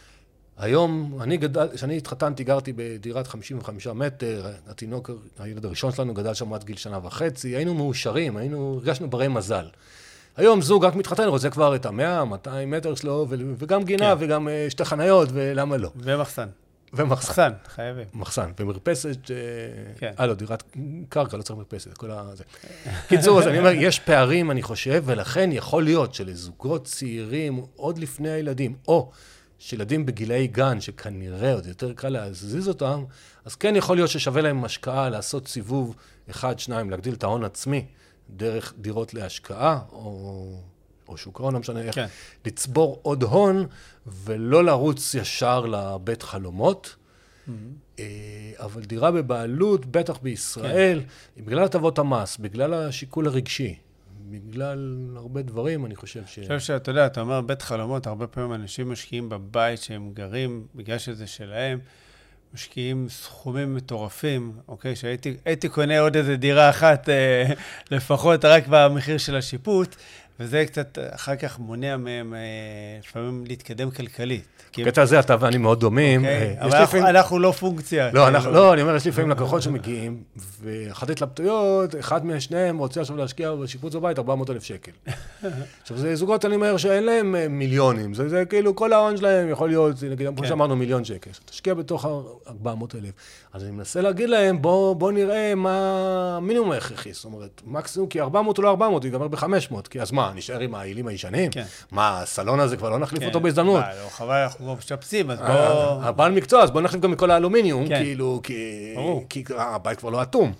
היום, אני גדל, כשאני התחתנתי, גרתי בדירת חמישים וחמישה מטר, התינוק, הילד הראשון שלנו גדל שם עד גיל שנה וחצי, היינו מאושרים, היינו, הרגשנו ברי מזל. היום זוג רק מתחתן, רוצה כבר את ה-מאה, מאתיים מטר שלו, וגם גינה, כן. וגם שתי חניות, ולמה לא? ומחסן. ומחסן. מחסן, חייבים. מחסן, ומרפסת, כן. אה, לא, דירת קרקע, לא צריך מרפסת, כל הזה. קיצור, אז אני אומר, יש פערים, אני חושב, ולכן יכול להיות שלזוגות צעירים, עוד לפני הילדים, או שילדים בגילאי גן, שכנראה עוד יותר קל להזיז אותם, אז כן יכול להיות ששווה להם השקעה, לעשות סיבוב אחד, שניים, להגדיל את ההון עצמי, דרך דירות להשקעה, או... או שוק ההון, לא משנה איך, כן. לצבור עוד הון, ולא לרוץ ישר לבית חלומות. Mm-hmm. אבל דירה בבעלות, בטח בישראל, כן. בגלל הטבות המס, בגלל השיקול הרגשי, בגלל הרבה דברים, אני חושב ש... אני חושב שאתה יודע, אתה אומר בית חלומות, הרבה פעמים אנשים משקיעים בבית שהם גרים, בגלל שזה שלהם, משקיעים סכומים מטורפים, אוקיי? שהייתי הייתי קונה עוד איזה דירה אחת, אה, לפחות רק במחיר של השיפוט, וזה קצת אחר כך מונע מהם לפעמים להתקדם כלכלית. בקטע הזה אתה ואני מאוד דומים. אבל אנחנו לא פונקציה. לא, אני אומר, יש לי לפעמים לקוחות שמגיעים, ואחת התלבטויות, אחד משניהם רוצה עכשיו להשקיע בשיפוץ בבית ארבע מאות אלף שקל. עכשיו, זה זוגות, אני אומר, שאין להם מיליונים. זה כאילו, כל ההון שלהם יכול להיות, נגיד, כמו שאמרנו, מיליון שקל. תשקיע בתוך ארבע מאות אלף. אז אני מנסה להגיד להם, בוא נראה מה המינימום ההכרחי. זאת אומרת, מקסימום, כי ארבע מאות הוא לא ארבע מאות, ייגמר ב-חמש מאות, כי אז מה, נשאר עם העילים הישנים? מה, הסלון הזה כבר לא נחליף אותו בהזדמנות? לא, חבל, אנחנו כבר משפצים, אז בוא... הבעל מקצוע, אז בוא נחליף גם מכל האלומיניום, כאילו, כי הבית כבר לא אטום.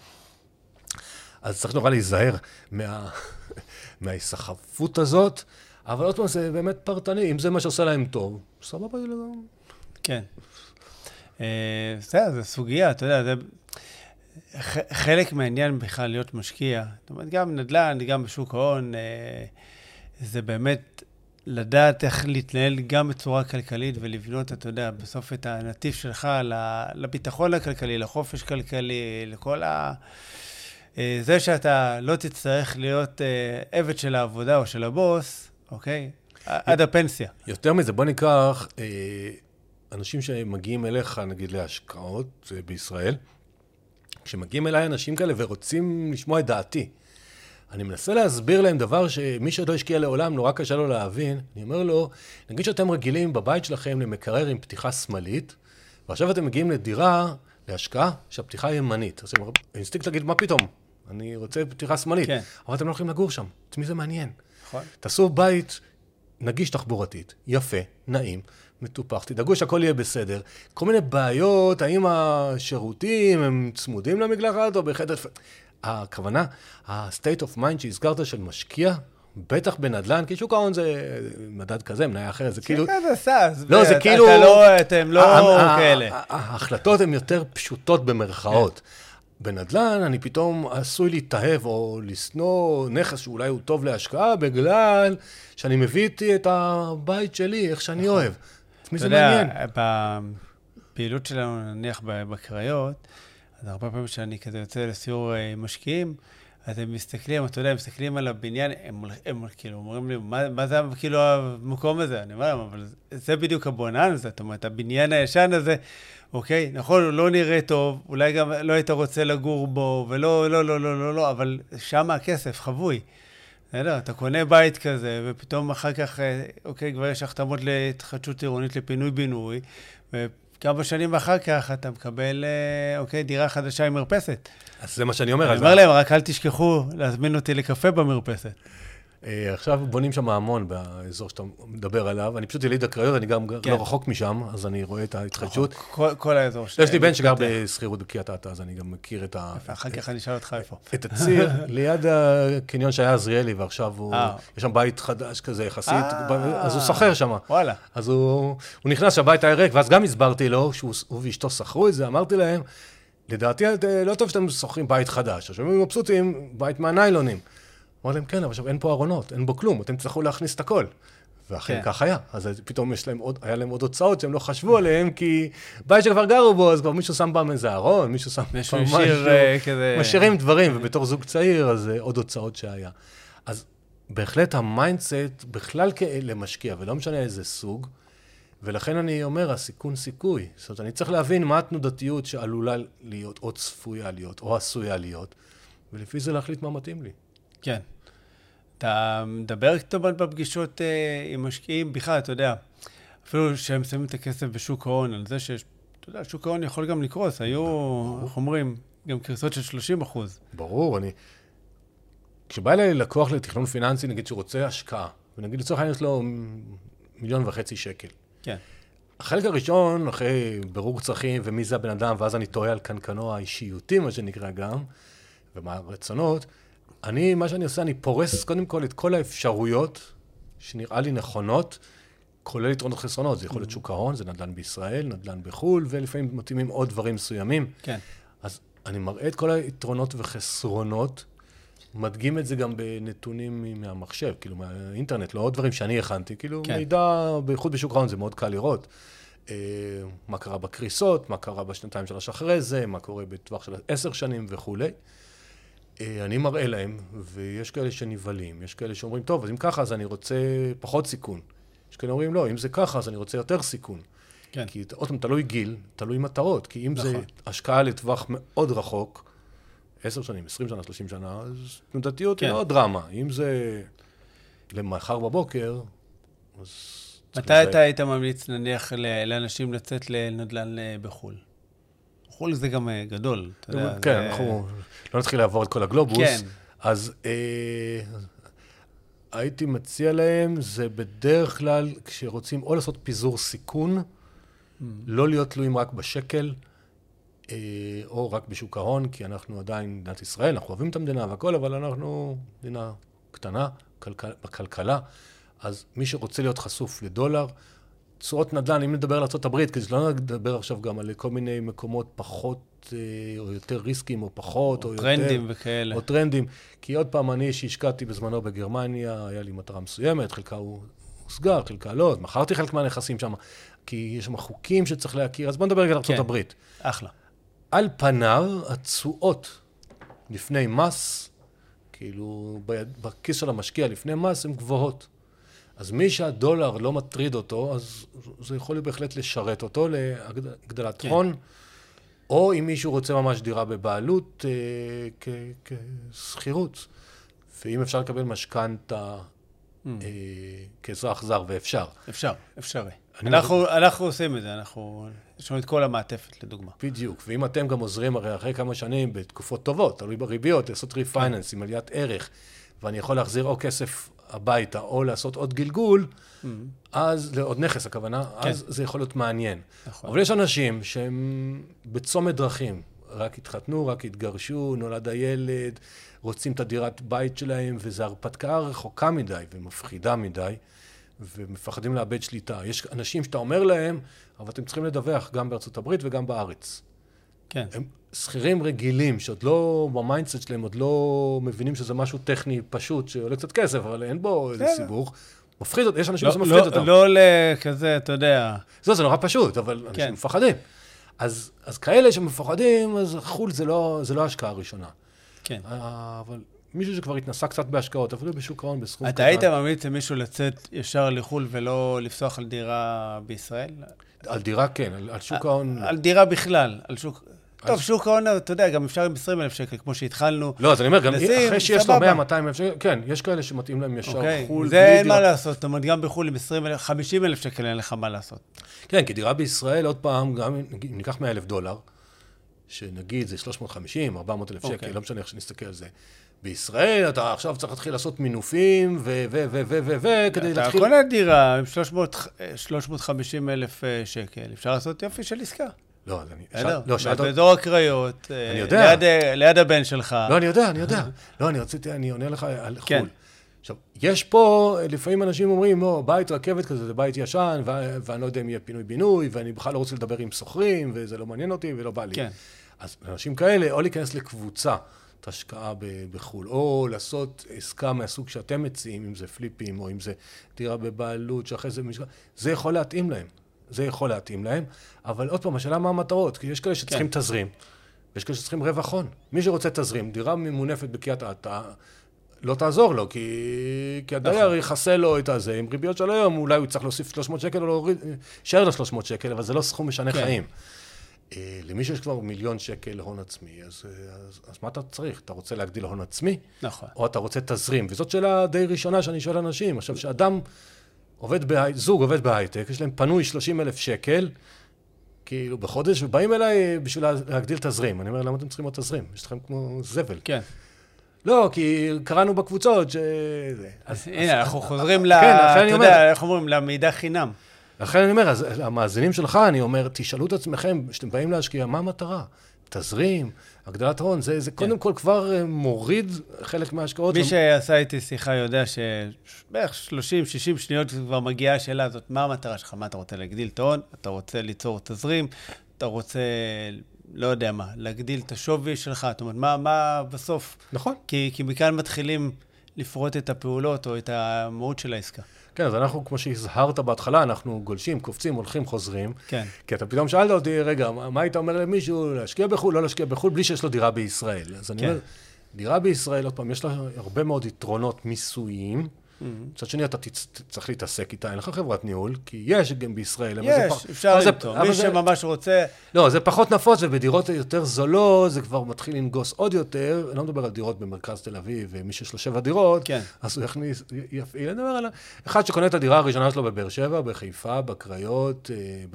אז צריך נורא להיזהר מההיסחפות הזאת, אבל עוד פעם, זה באמת פרטני, אם זה מה שעושה להם טוב, סבבה לי לגמרי. כן. זה, זה סוגיה, אתה יודע, זה... חלק מהעניין בכלל להיות משקיע, זאת אומרת, גם נדל"ן, גם בשוק ההון, זה באמת לדעת איך להתנהל גם בצורה כלכלית ולבנות, אתה יודע, בסוף את הנתיב שלך לביטחון הכלכלי, לחופש כלכלי, לכל ה... זה שאתה לא תצטרך להיות עבד של העבודה או של הבוס, אוקיי? עד הפנסיה. יותר מזה, בוא ניקח אנשים שמגיעים אליך, נגיד, להשקעות בישראל, כשמגיעים אליי אנשים כאלה ורוצים לשמוע את דעתי, אני מנסה להסביר להם דבר שמי שעוד לא השקיע לעולם נורא קשה לו להבין. אני אומר לו, נגיד שאתם רגילים בבית שלכם למקרר עם פתיחה שמאלית, ועכשיו אתם מגיעים לדירה, להשקעה, שהפתיחה היא ימנית. אז האינסטינקט להגיד, מה פתאום? אני רוצה פתיחה שמאלית. כן. אבל אתם לא יכולים לגור שם. את מי זה מעניין? נכון. תעשו בית נגיש תחבורתית, יפה, נעים, מטופח, תדאגו שהכל יהיה בסדר. כל מיני בעיות, האם השירותים הם צמודים למקלחת או בחדר... הכוונה, ה-state of mind שהזכרת של משקיע, בטח בנדל"ן, כי שוק ההון זה מדד כזה, מניה אחרת, זה כאילו... שוק זה סס. לא, זה כאילו... אתה לא, אתם לא כאלה. ההחלטות הן יותר פשוטות במרכאות. בנדל"ן אני פתאום עשוי להתאהב או לסנוע נכס שאולי הוא טוב להשקעה, בגלל שאני מביא איתי את הבית שלי, איך שאני אוהב. מי זה מעניין? אתה יודע, בפעילות שלנו, נניח בקריות, אז הרבה פעמים שאני כזה יוצא לסיור משקיעים, אז הם מסתכלים, אתה יודע, הם מסתכלים על הבניין, הם, הם כאילו אומרים לי, מה, מה זה כאילו המקום הזה? אני אומר להם, אבל זה בדיוק הבונן הזה, זאת אומרת, הבניין הישן הזה, אוקיי, נכון, הוא לא נראה טוב, אולי גם לא היית רוצה לגור בו, ולא, לא, לא, לא, לא, לא, אבל שם הכסף חבוי. בסדר, אתה קונה בית כזה, ופתאום אחר כך, אוקיי, כבר יש החתמות להתחדשות עירונית לפינוי-בינוי, וכמה שנים אחר כך אתה מקבל, אוקיי, דירה חדשה עם מרפסת. אז זה מה שאני אומר. אני אומר להם, רק אל תשכחו להזמין אותי לקפה במרפסת. עכשיו בונים שם המון באזור שאתה מדבר עליו. אני פשוט יליד הקריות, אני גם לא רחוק משם, אז אני רואה את ההתחדשות. כל האזור. יש לי בן שגר בסחירות בקריית אתא, אז אני גם מכיר את ה... אחר כך אני אשאל אותך איפה. את הציר, ליד הקניון שהיה עזריאלי, ועכשיו יש שם בית חדש כזה יחסית, אז הוא שוכר שם. וואלה. אז הוא נכנס שהבית היה ריק, ואז גם הסברתי לו, שהוא ואשתו שכרו את זה, אמרתי להם, לדעתי לא טוב שאתם שוכרים בית חדש, עכשיו הם מבסוטים, בית מהניילונים. אמרתי להם, כן, אבל עכשיו אין פה ארונות, אין בו כלום, אתם צריכו להכניס את הכל. ואכן כך היה. אז פתאום יש להם עוד, היה להם עוד הוצאות שהם לא חשבו עליהם, כי בית שכבר גרו בו, אז כבר מישהו שם בהם איזה ארון, מישהו שם משהו שיר כזה. משאירים דברים, ובתור זוג צעיר, אז עוד הוצאות שהיה. אז בהחלט המיינדסט בכלל למשקיע, ולא משנה איזה סוג, ולכן אני אומר, הסיכון סיכוי. זאת אומרת, אני צריך להבין מה התנודתיות שעלולה להיות, או צפויה להיות, או עשויה להיות, ולפי זה להחליט מה מתאים לי. כן. אתה מדבר כתובת בפגישות אה, עם משקיעים, בכלל, אתה יודע, אפילו שהם שמים את הכסף בשוק ההון, על זה שיש, אתה יודע, שוק ההון יכול גם לקרוס, היו, איך אומרים, גם קריסות של שלושים אחוז. ברור, אני... כשבא אליי לקוח לתכנון פיננסי, נגיד שהוא רוצה השקעה, ונגיד לצורך העניין יש לו מיליון וחצי שקל. כן. החלק הראשון, אחרי ברור צרכים ומי זה הבן אדם, ואז אני טועה על קנקנו האישיותי, מה שנקרא גם, ומה הרצונות, אני, מה שאני עושה, אני פורס קודם כל את כל האפשרויות שנראה לי נכונות, כולל יתרונות חסרונות. זה יכול להיות שוק ההון, זה נדל"ן בישראל, נדל"ן בחול, ולפעמים מתאימים עוד דברים מסוימים. כן. אז אני מראה את כל היתרונות וחסרונות, מדגים את זה גם בנתונים מהמחשב, כאילו מהאינטרנט, לא עוד דברים שאני הכנתי, כאילו כן. מידע, בייחוד בשוק ההון, זה מאוד קל לראות. אה, מה קרה בקריסות, מה קרה בשנתיים שלוש אחרי זה, מה קורה בטווח של עשר שנים וכולי. אני מראה להם, ויש כאלה שנבלים, יש כאלה שאומרים, טוב, אז אם ככה, אז אני רוצה פחות סיכון. יש כאלה אומרים, לא, אם זה ככה, אז אני רוצה יותר סיכון. כן. כי עוד פעם, תלוי גיל, תלוי מטרות, כי אם נכון. זה השקעה לטווח מאוד רחוק, עשר שנים, עשרים שנה, שלושים שנה, אז תנודתיות כן. היא לא דרמה. אם זה למחר בבוקר, אז... מתי אתה היית ממליץ, נניח, לאנשים לצאת לנדל"ן בחול? חול זה גם גדול. כן, אנחנו לא נתחיל לעבור את כל הגלובוס. אז הייתי מציע להם, זה בדרך כלל, כשרוצים או לעשות פיזור סיכון, לא להיות תלויים רק בשקל, או רק בשוק ההון, כי אנחנו עדיין מדינת ישראל, אנחנו אוהבים את המדינה והכל, אבל אנחנו מדינה קטנה, בכלכלה. אז מי שרוצה להיות חשוף לדולר, צורות נדל"ן, אם נדבר על ארצות הברית, כי זה לא נדבר עכשיו גם על כל מיני מקומות פחות, או יותר ריסקים, או פחות, או, או טרנדים יותר, וכאלה. או טרנדים. כי עוד פעם, אני שהשקעתי בזמנו בגרמניה, היה לי מטרה מסוימת, חלקה הוא סגר, חלקה לא, מכרתי חלק מהנכסים שם, כי יש שם חוקים שצריך להכיר, אז בוא נדבר על ארצות כן, הברית. אחלה. על פניו, התשואות לפני מס, כאילו, בכיס של המשקיע לפני מס, הן גבוהות. אז מי שהדולר לא מטריד אותו, אז זה יכול בהחלט לשרת אותו להגדלת כן. הון, או אם מישהו רוצה ממש דירה בבעלות אה, כסחירות. ואם אפשר לקבל משכנתה mm. אה, כאזרח זר, ואפשר. אפשר, אפשרי. אנחנו, לא... אנחנו עושים את זה, אנחנו... יש לנו את כל המעטפת, לדוגמה. בדיוק, ואם אתם גם עוזרים הרי אחרי כמה שנים בתקופות טובות, תלוי בריביות, לעשות ריפייננס עם עליית ערך, ואני יכול להחזיר או כסף הביתה, או לעשות עוד גלגול, אז, לעוד נכס הכוונה, אז זה יכול להיות מעניין. אבל יש אנשים שהם בצומת דרכים, רק התחתנו, רק התגרשו, נולד הילד, רוצים את הדירת בית שלהם, וזו הרפתקה רחוקה מדי ומפחידה מדי, ומפחדים לאבד שליטה. יש אנשים שאתה אומר להם, אבל אתם צריכים לדווח גם בארצות הברית וגם בארץ. כן. הם שכירים רגילים, שעוד לא, במיינדסט שלהם, עוד לא מבינים שזה משהו טכני פשוט, שעולה קצת כסף, אבל אין בו איזה סיבוך. מפחיד, יש אנשים שזה מפחיד אותם. לא לכזה, אתה יודע. זה, זה נורא פשוט, אבל אנשים מפחדים. אז, אז כאלה שמפחדים, אז חול זה לא, זה לא ההשקעה הראשונה. כן. אבל מישהו שכבר התנסה קצת בהשקעות, אפילו בשוק ההון, בסכום אתה היית ממליץ למישהו לצאת ישר לחול ולא לפסוח על דירה בישראל? על דירה כן, על, על שוק ההון. על דירה בכלל, על שוק... טוב, שוק ההון, אתה יודע, גם אפשר עם עשרים אלף שקל, כמו שהתחלנו. לא, אז אני אומר, גם אחרי שיש לו מאה מאתיים אלף שקל, כן, יש כאלה שמתאים להם ישר חול. זה אין מה לעשות, זאת אומרת, גם בחול עם עשרים אלף, חמישים אלף שקל אין לך מה לעשות. כן, כי דירה בישראל, עוד פעם, גם אם ניקח מאה אלף דולר, שנגיד זה שלוש מאות וחמישים, ארבע מאות אלף שקל, לא משנה איך שנסתכל על זה. בישראל, אתה עכשיו צריך להתחיל לעשות מינופים, ו, ו, ו, ו, ו, ו, כדי להתחיל... אתה קונה דירה עם שלוש מאות וחמישים אלף שקל, אפשר לעשות יופי של עסקה. לא, אז אני... לא, שאלת... באזור הקריות, אני יודע. ליד הבן שלך. לא, אני יודע, אני יודע. לא, אני רציתי, אני עונה לך על חול. עכשיו, יש פה, לפעמים אנשים אומרים, לא, בית רכבת כזה, זה בית ישן, ואני לא יודע אם יהיה פינוי-בינוי, ואני בכלל לא רוצה לדבר עם סוחרים, וזה לא מעניין אותי ולא בא לי. כן. אז אנשים כאלה, או להיכנס לקבוצה, את השקעה בחול, או לעשות עסקה מהסוג שאתם מציעים, אם זה פליפים, או אם זה דירה בבעלות, שאחרי זה משקע, זה יכול להתאים להם. זה יכול להתאים להם, אבל עוד פעם, השאלה מה המטרות, כי יש כאלה שצריכים כן. תזרים, ויש כאלה שצריכים רווח הון. מי שרוצה תזרים, דירה ממונפת בקיית האתא, לא תעזור לו, כי, כי הדייר יחסה לו את הזה, עם ריביות של היום, אולי הוא צריך להוסיף שלוש מאות שקל, או להוריד, שער לו שלוש מאות שקל, אבל זה לא סכום משנה כן. חיים. למי שיש כבר מיליון שקל הון עצמי, אז, אז, אז מה אתה צריך? אתה רוצה להגדיל הון עצמי? נכון. או אתה רוצה תזרים? וזאת שאלה די ראשונה שאני שואל אנשים. עכשיו, שאדם עובד בהי... זוג עובד בהייטק, יש להם פנוי שלושים אלף שקל, כאילו בחודש, ובאים אליי בשביל להגדיל תזרים. אני אומר, למה אתם צריכים עוד תזרים? יש לכם כמו זבל. כן. לא, כי קראנו בקבוצות ש... אז הנה, אנחנו חוזרים ל... אתה יודע, איך אומרים? למידע חינם. לכן אני אומר, אז המאזינים שלך, אני אומר, תשאלו את עצמכם, שאתם באים להשקיע, מה המטרה? תזרים, הגדלת הון, זה, זה קודם כל כבר מוריד חלק מההשקעות. מי שעשה איתי שיחה יודע שבערך שלושים שישים שניות כבר מגיעה השאלה הזאת, מה המטרה שלך? מה אתה רוצה להגדיל את ההון? אתה רוצה ליצור תזרים? אתה רוצה, לא יודע מה, להגדיל את השווי שלך? זאת אומרת, מה, מה בסוף? נכון. כי, כי מכאן מתחילים לפרוט את הפעולות או את המהות של העסקה. כן, אז אנחנו, כמו שהזהרת בהתחלה, אנחנו גולשים, קופצים, הולכים, חוזרים. כן. כי אתה פתאום שאלת אותי, רגע, מה היית אומר למישהו, להשקיע בחו"ל, לא להשקיע בחו"ל, בלי שיש לו דירה בישראל. אז אני אומר, דירה בישראל, עוד פעם, יש לה הרבה מאוד יתרונות מיסויים. מצד שני, אתה צריך להתעסק איתה, אין לך חברת ניהול, כי יש גם בישראל. יש, אפשר למצוא. מי שממש רוצה... לא, זה פחות נפוץ, ובדירות יותר זולות, זה כבר מתחיל לנגוס עוד יותר. אני לא מדבר על דירות במרכז תל אביב, ומי שיש לו שבע דירות, אז הוא יכניס, יפעיל. אני מדבר על אחד שקונה את הדירה הראשונה שלו בבאר שבע, בחיפה, בקריות,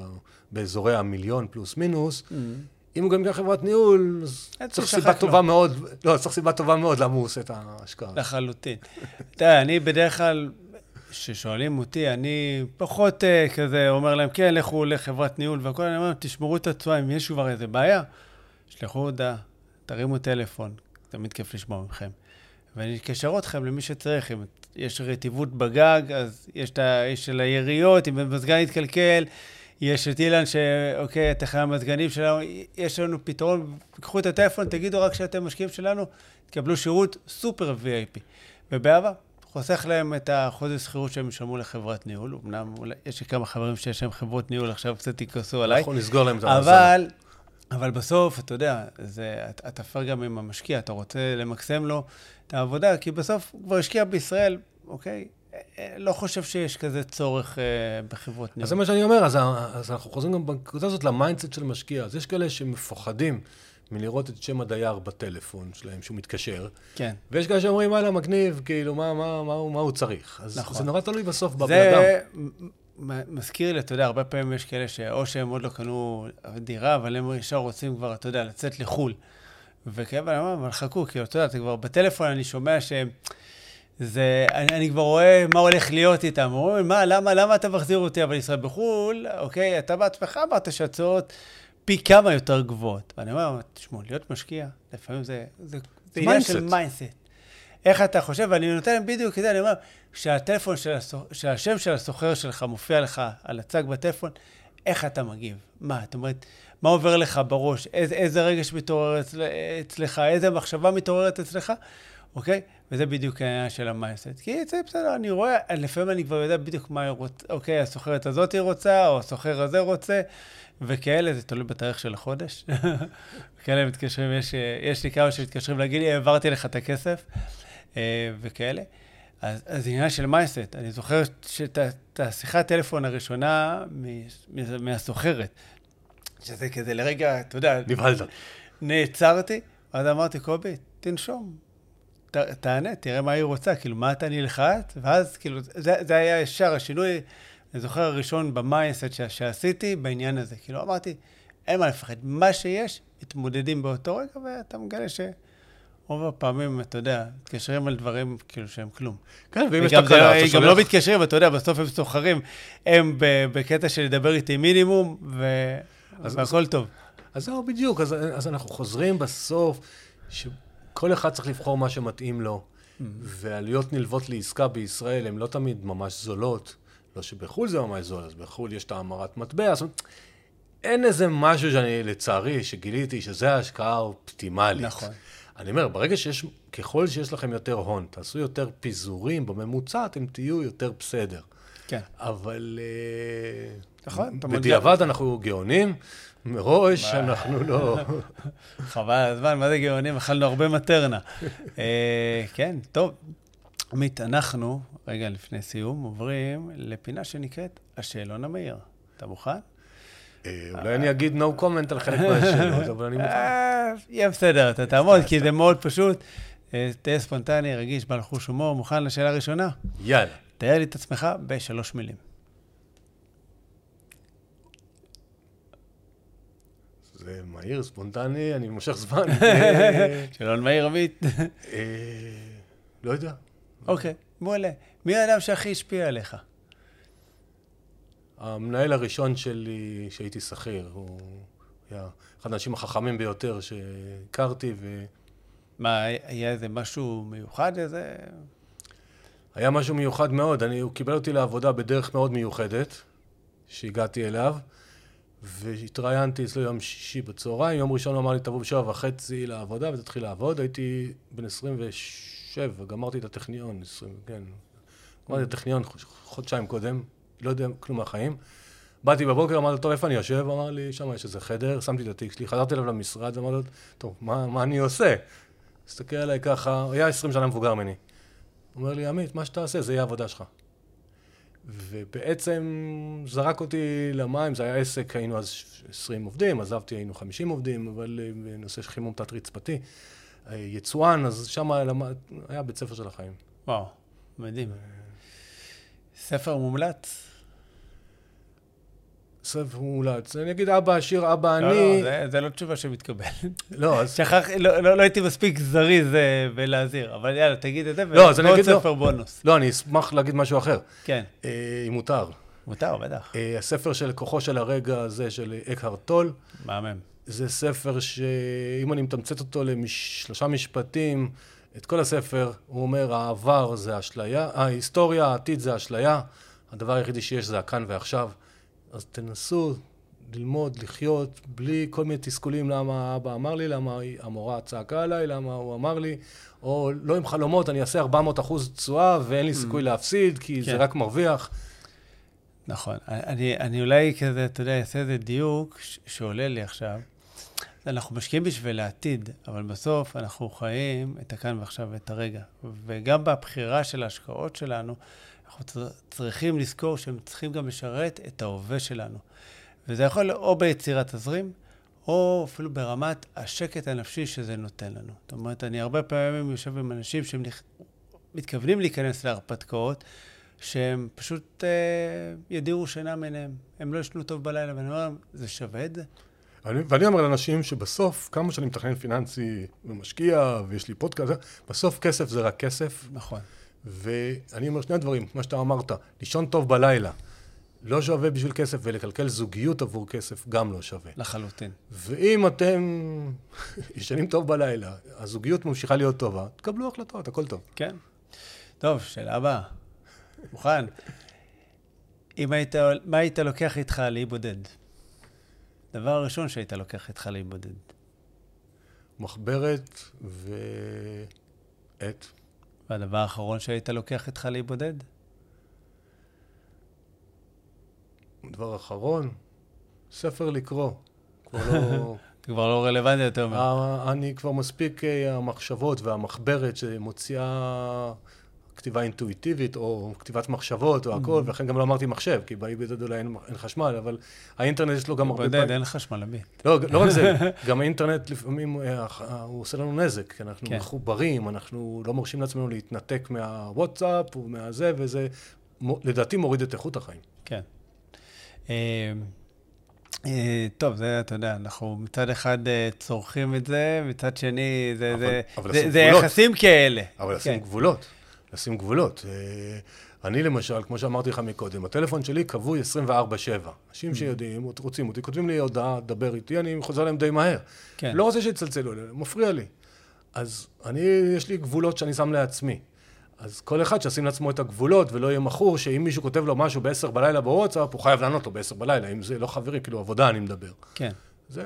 באזורי המיליון פלוס מינוס. אם הוא גם ייקח חברת ניהול, אז צריך סיבה טובה מאוד, לא, צריך סיבה טובה מאוד למה הוא עושה את ההשקעה. לחלוטין. תראה, אני בדרך כלל, ששואלים אותי, אני פחות כזה אומר להם, כן, לכו לחברת ניהול, והכל אני אומר, תשמרו את התשואה, אם יש כבר איזה בעיה, שלחו הודעה, תרימו טלפון, תמיד כיף לשמוע מכם. ואני אקשר אתכם למי שצריך, אם יש רטיבות בגג, אז יש את האיש של היריות, אם המזגן יתקלקל, יש את אילן שאוקיי, את אחרי המזגנים שלנו, יש לנו פתרון, קחו את הטלפון, תגידו רק שאתם משקיעים שלנו, תקבלו שירות סופר וי איי פי. ובאהבה, חוסך להם את החודש שכירות שהם ישלמו לחברת ניהול, אמנם יש לי כמה חברים שיש להם חברות ניהול, עכשיו קצת ייכנסו עליי. אנחנו נסגור להם את אבל, אבל בסוף, אתה יודע, זה, אתה פר גם עם המשקיע, אתה רוצה למקסם לו את העבודה, כי בסוף הוא כבר השקיע בישראל, אוקיי? לא חושב שיש כזה צורך בחברות ניהול. אז זה מה שאני אומר, אז, אז אנחנו חוזרים גם בנקודה הזאת למיינדסט של המשקיע. אז יש כאלה שמפוחדים מלראות את שם הדייר בטלפון שלהם, שהוא מתקשר. כן. ויש כאלה שאומרים, וואלה, מגניב, כאילו, מה, מה, מה, מה הוא צריך? אז נכון. זה נורא תלוי בסוף בבן אדם. זה מזכיר לי, אתה יודע, הרבה פעמים יש כאלה שאו שהם עוד לא קנו דירה, אבל הם ישר רוצים כבר, אתה יודע, לצאת לחול. וכאלה, אבל חכו, כי אתה יודע, אתה כבר בטלפון אני שומע שהם... זה, אני, אני כבר רואה מה הולך להיות איתם. אומרים, מה, למה, למה אתה מחזיר אותי? אבל ישראל בחול, אוקיי, אתה בעצמך אמרת שהצעות פי כמה יותר גבוהות. ואני אומר, תשמעו, להיות משקיע, לפעמים זה, זה, זה עניין של מיינדסט. איך אתה חושב? ואני נותן להם בדיוק כזה, אני אומר, שהטלפון של הסוח, שהשם של הסוחר שלך מופיע לך על הצג בטלפון, איך אתה מגיב? מה, זאת אומרת, מה עובר לך בראש? איזה, איזה רגש מתעורר אצל, אצלך? איזה מחשבה מתעוררת אצלך? אוקיי? וזה בדיוק העניין של המיינסט. כי זה בסדר, אני רואה, לפעמים אני כבר יודע בדיוק מה היא רוצה, אוקיי, הסוחרת הזאת היא רוצה, או הסוחר הזה רוצה, וכאלה, זה תלוי בתאריך של החודש. וכאלה מתקשרים, יש, יש לי כמה שמתקשרים להגיד לי, העברתי לך את הכסף, וכאלה. אז, אז זה עניין של מיינסט. אני זוכר שאת השיחת טלפון הראשונה מהסוחרת, שזה כזה לרגע, אתה יודע, נבהלת. נעצרתי, אז אמרתי, קובי, תנשום. ת, תענה, תראה מה היא רוצה, כאילו, מה אתה נלחץ? ואז, כאילו, זה, זה היה ישר השינוי, אני זוכר הראשון במיינדסט ש, שעשיתי בעניין הזה. כאילו, אמרתי, אין מה לפחד. מה שיש, מתמודדים באותו רגע, ואתה מגלה ש... רוב הפעמים, אתה יודע, מתקשרים על דברים כאילו שהם כלום. כן, ואם יש תקלה, אתה שולח... גם לא מתקשרים, אתה יודע, בסוף הם סוחרים, הם בקטע של לדבר איתי מינימום, והכל טוב. אז זהו בדיוק, אז אנחנו חוזרים בסוף, שכל אחד צריך לבחור מה שמתאים לו, ועלויות נלוות לעסקה בישראל, הן לא תמיד ממש זולות, לא שבחול זה ממש זול, אז בחול יש את האמרת מטבע, זאת אומרת, אין איזה משהו שאני, לצערי, שגיליתי שזה ההשקעה האופטימלית. נכון. אני אומר, ברגע שיש, ככל שיש לכם יותר הון, תעשו יותר פיזורים, בממוצע אתם תהיו יותר בסדר. כן. אבל נכון, בדיעבד אנחנו גאונים, מראש אנחנו לא... חבל הזמן, מה זה גאונים? אכלנו הרבה מטרנה. כן, טוב. עמית, אנחנו, רגע לפני סיום, עוברים לפינה שנקראת השאלון המהיר. אתה מוכן? אולי אני אגיד no comment על חלק מהשאלות, אבל אני מוכן. יהיה בסדר, אתה תעמוד, כי זה מאוד פשוט. תהיה ספונטני, רגיש, בעל חוש הומור, מוכן לשאלה הראשונה? יאללה. תאר לי את עצמך בשלוש מילים. זה מהיר, ספונטני, אני מושך זמן. שאלון מהיר, עמית. לא יודע. אוקיי, מעולה. מי האדם שהכי השפיע עליך? המנהל הראשון שלי, שהייתי שכיר, הוא היה אחד האנשים החכמים ביותר שהכרתי, ו... מה, היה איזה משהו מיוחד איזה? היה משהו מיוחד מאוד. אני, הוא קיבל אותי לעבודה בדרך מאוד מיוחדת, שהגעתי אליו, והתראיינתי אצלו יום שישי בצהריים. יום ראשון הוא אמר לי, תבוא בשבע וחצי לעבודה ותתחיל לעבוד. הייתי בן עשרים ושבע, גמרתי את הטכניון, עשרים, כן. גמרתי את הטכניון חודשיים קודם. לא יודע כלום מהחיים. באתי בבוקר, אמרתי, טוב, איפה אני יושב? אמר לי, שם יש איזה חדר, שמתי את התיק שלי, חזרתי אליו למשרד, ואמרתי לו, טוב, מה, מה אני עושה? הסתכל עליי ככה, הוא היה עשרים שנה מבוגר ממני. הוא אומר לי, עמית, מה שאתה עושה, זה יהיה העבודה שלך. ובעצם זרק אותי למים, זה היה עסק, היינו אז עשרים עובדים, עזבתי, היינו חמישים עובדים, אבל בנושא של חימום תת רצפתי, יצואן, אז שם היה בית ספר של החיים. וואו, מדהים. ספר מומלץ? ספר מומלץ. אני אגיד, אבא עשיר, אבא אני... לא, לא, זה לא תשובה שמתקבל. לא, אז... שכח, לא הייתי מספיק זריז ולהזהיר, אבל יאללה, תגיד את זה, ועוד ספר בונוס. לא, אני אשמח להגיד משהו אחר. כן. אם מותר. מותר, בטח. הספר של כוחו של הרגע הזה, של אקהרט טול. מהמם. זה ספר שאם אני מתמצת אותו לשלושה משפטים, את כל הספר, הוא אומר, העבר זה אשליה, ההיסטוריה, העתיד זה אשליה, הדבר היחידי שיש זה הכאן ועכשיו. אז תנסו ללמוד, לחיות, בלי כל מיני תסכולים למה האבא אמר לי, למה המורה צעקה עליי, למה הוא אמר לי, או לא עם חלומות, אני אעשה ארבע מאות אחוז תשואה ואין לי סיכוי להפסיד, כי זה רק מרוויח. נכון. אני, אני אולי כזה, אתה יודע, אעשה איזה דיוק שעולה לי עכשיו. אנחנו משקיעים בשביל העתיד, אבל בסוף אנחנו חיים את הכאן ועכשיו ואת הרגע. וגם בבחירה של ההשקעות שלנו, אנחנו צריכים לזכור שהם צריכים גם לשרת את ההווה שלנו. וזה יכול או ביצירת תזרים, או אפילו ברמת השקט הנפשי שזה נותן לנו. זאת אומרת, אני הרבה פעמים יושב עם אנשים שהם מתכוונים להיכנס להרפתקאות, שהם פשוט אה, ידירו שינה מהם. הם לא ישנו טוב בלילה, ואני אומר, זה שווה את זה? אני, ואני אומר לאנשים שבסוף, כמה שאני מתכנן פיננסי ומשקיע, ויש לי פודקאסט, בסוף כסף זה רק כסף. נכון. ואני אומר שני דברים, מה שאתה אמרת, לישון טוב בלילה, לא שווה בשביל כסף, ולקלקל זוגיות עבור כסף גם לא שווה. לחלוטין. ואם אתם ישנים טוב בלילה, הזוגיות ממשיכה להיות טובה, תקבלו החלטות, הכל טוב. כן. טוב, שאלה הבאה. מוכן. אם היית, מה היית לוקח איתך לאי בודד? דבר הראשון שהיית לוקח איתך לאי בודד. מחברת ועט. והדבר האחרון שהיית לוקח איתך לאי בודד? דבר אחרון, ספר לקרוא. כבר לא... כבר לא רלוונטי יותר אומר. אני כבר מספיק המחשבות והמחברת שמוציאה כתיבה אינטואיטיבית, או כתיבת מחשבות, או הכל, ולכן גם לא אמרתי מחשב, כי באי בודד אולי אין חשמל, אבל האינטרנט יש לו גם הרבה... בודד, אין חשמל, למי? לא, לא רק זה, גם האינטרנט לפעמים הוא עושה לנו נזק, כי אנחנו מחוברים, אנחנו לא מרשים לעצמנו להתנתק מהוואטסאפ ומהזה, וזה לדעתי מוריד את איכות החיים. כן. טוב, זה, אתה יודע, אנחנו מצד אחד צורכים את זה, מצד שני, זה יחסים כאלה. אבל לשים גבולות, לשים גבולות. אני למשל, כמו שאמרתי לך מקודם, הטלפון שלי קבוי עשרים וארבע שבע. אנשים שיודעים, רוצים אותי, כותבים לי הודעה, דבר איתי, אני חוזר להם די מהר. לא רוצה שיצלצלו, מפריע לי. אז אני, יש לי גבולות שאני שם לעצמי. אז כל אחד שישים לעצמו את הגבולות, ולא יהיה מכור, שאם מישהו כותב לו משהו בעשר בלילה בוואטסאפ, הוא חייב לענות לו בעשר בלילה, אם זה לא חברים, כאילו עבודה אני מדבר. כן. זה,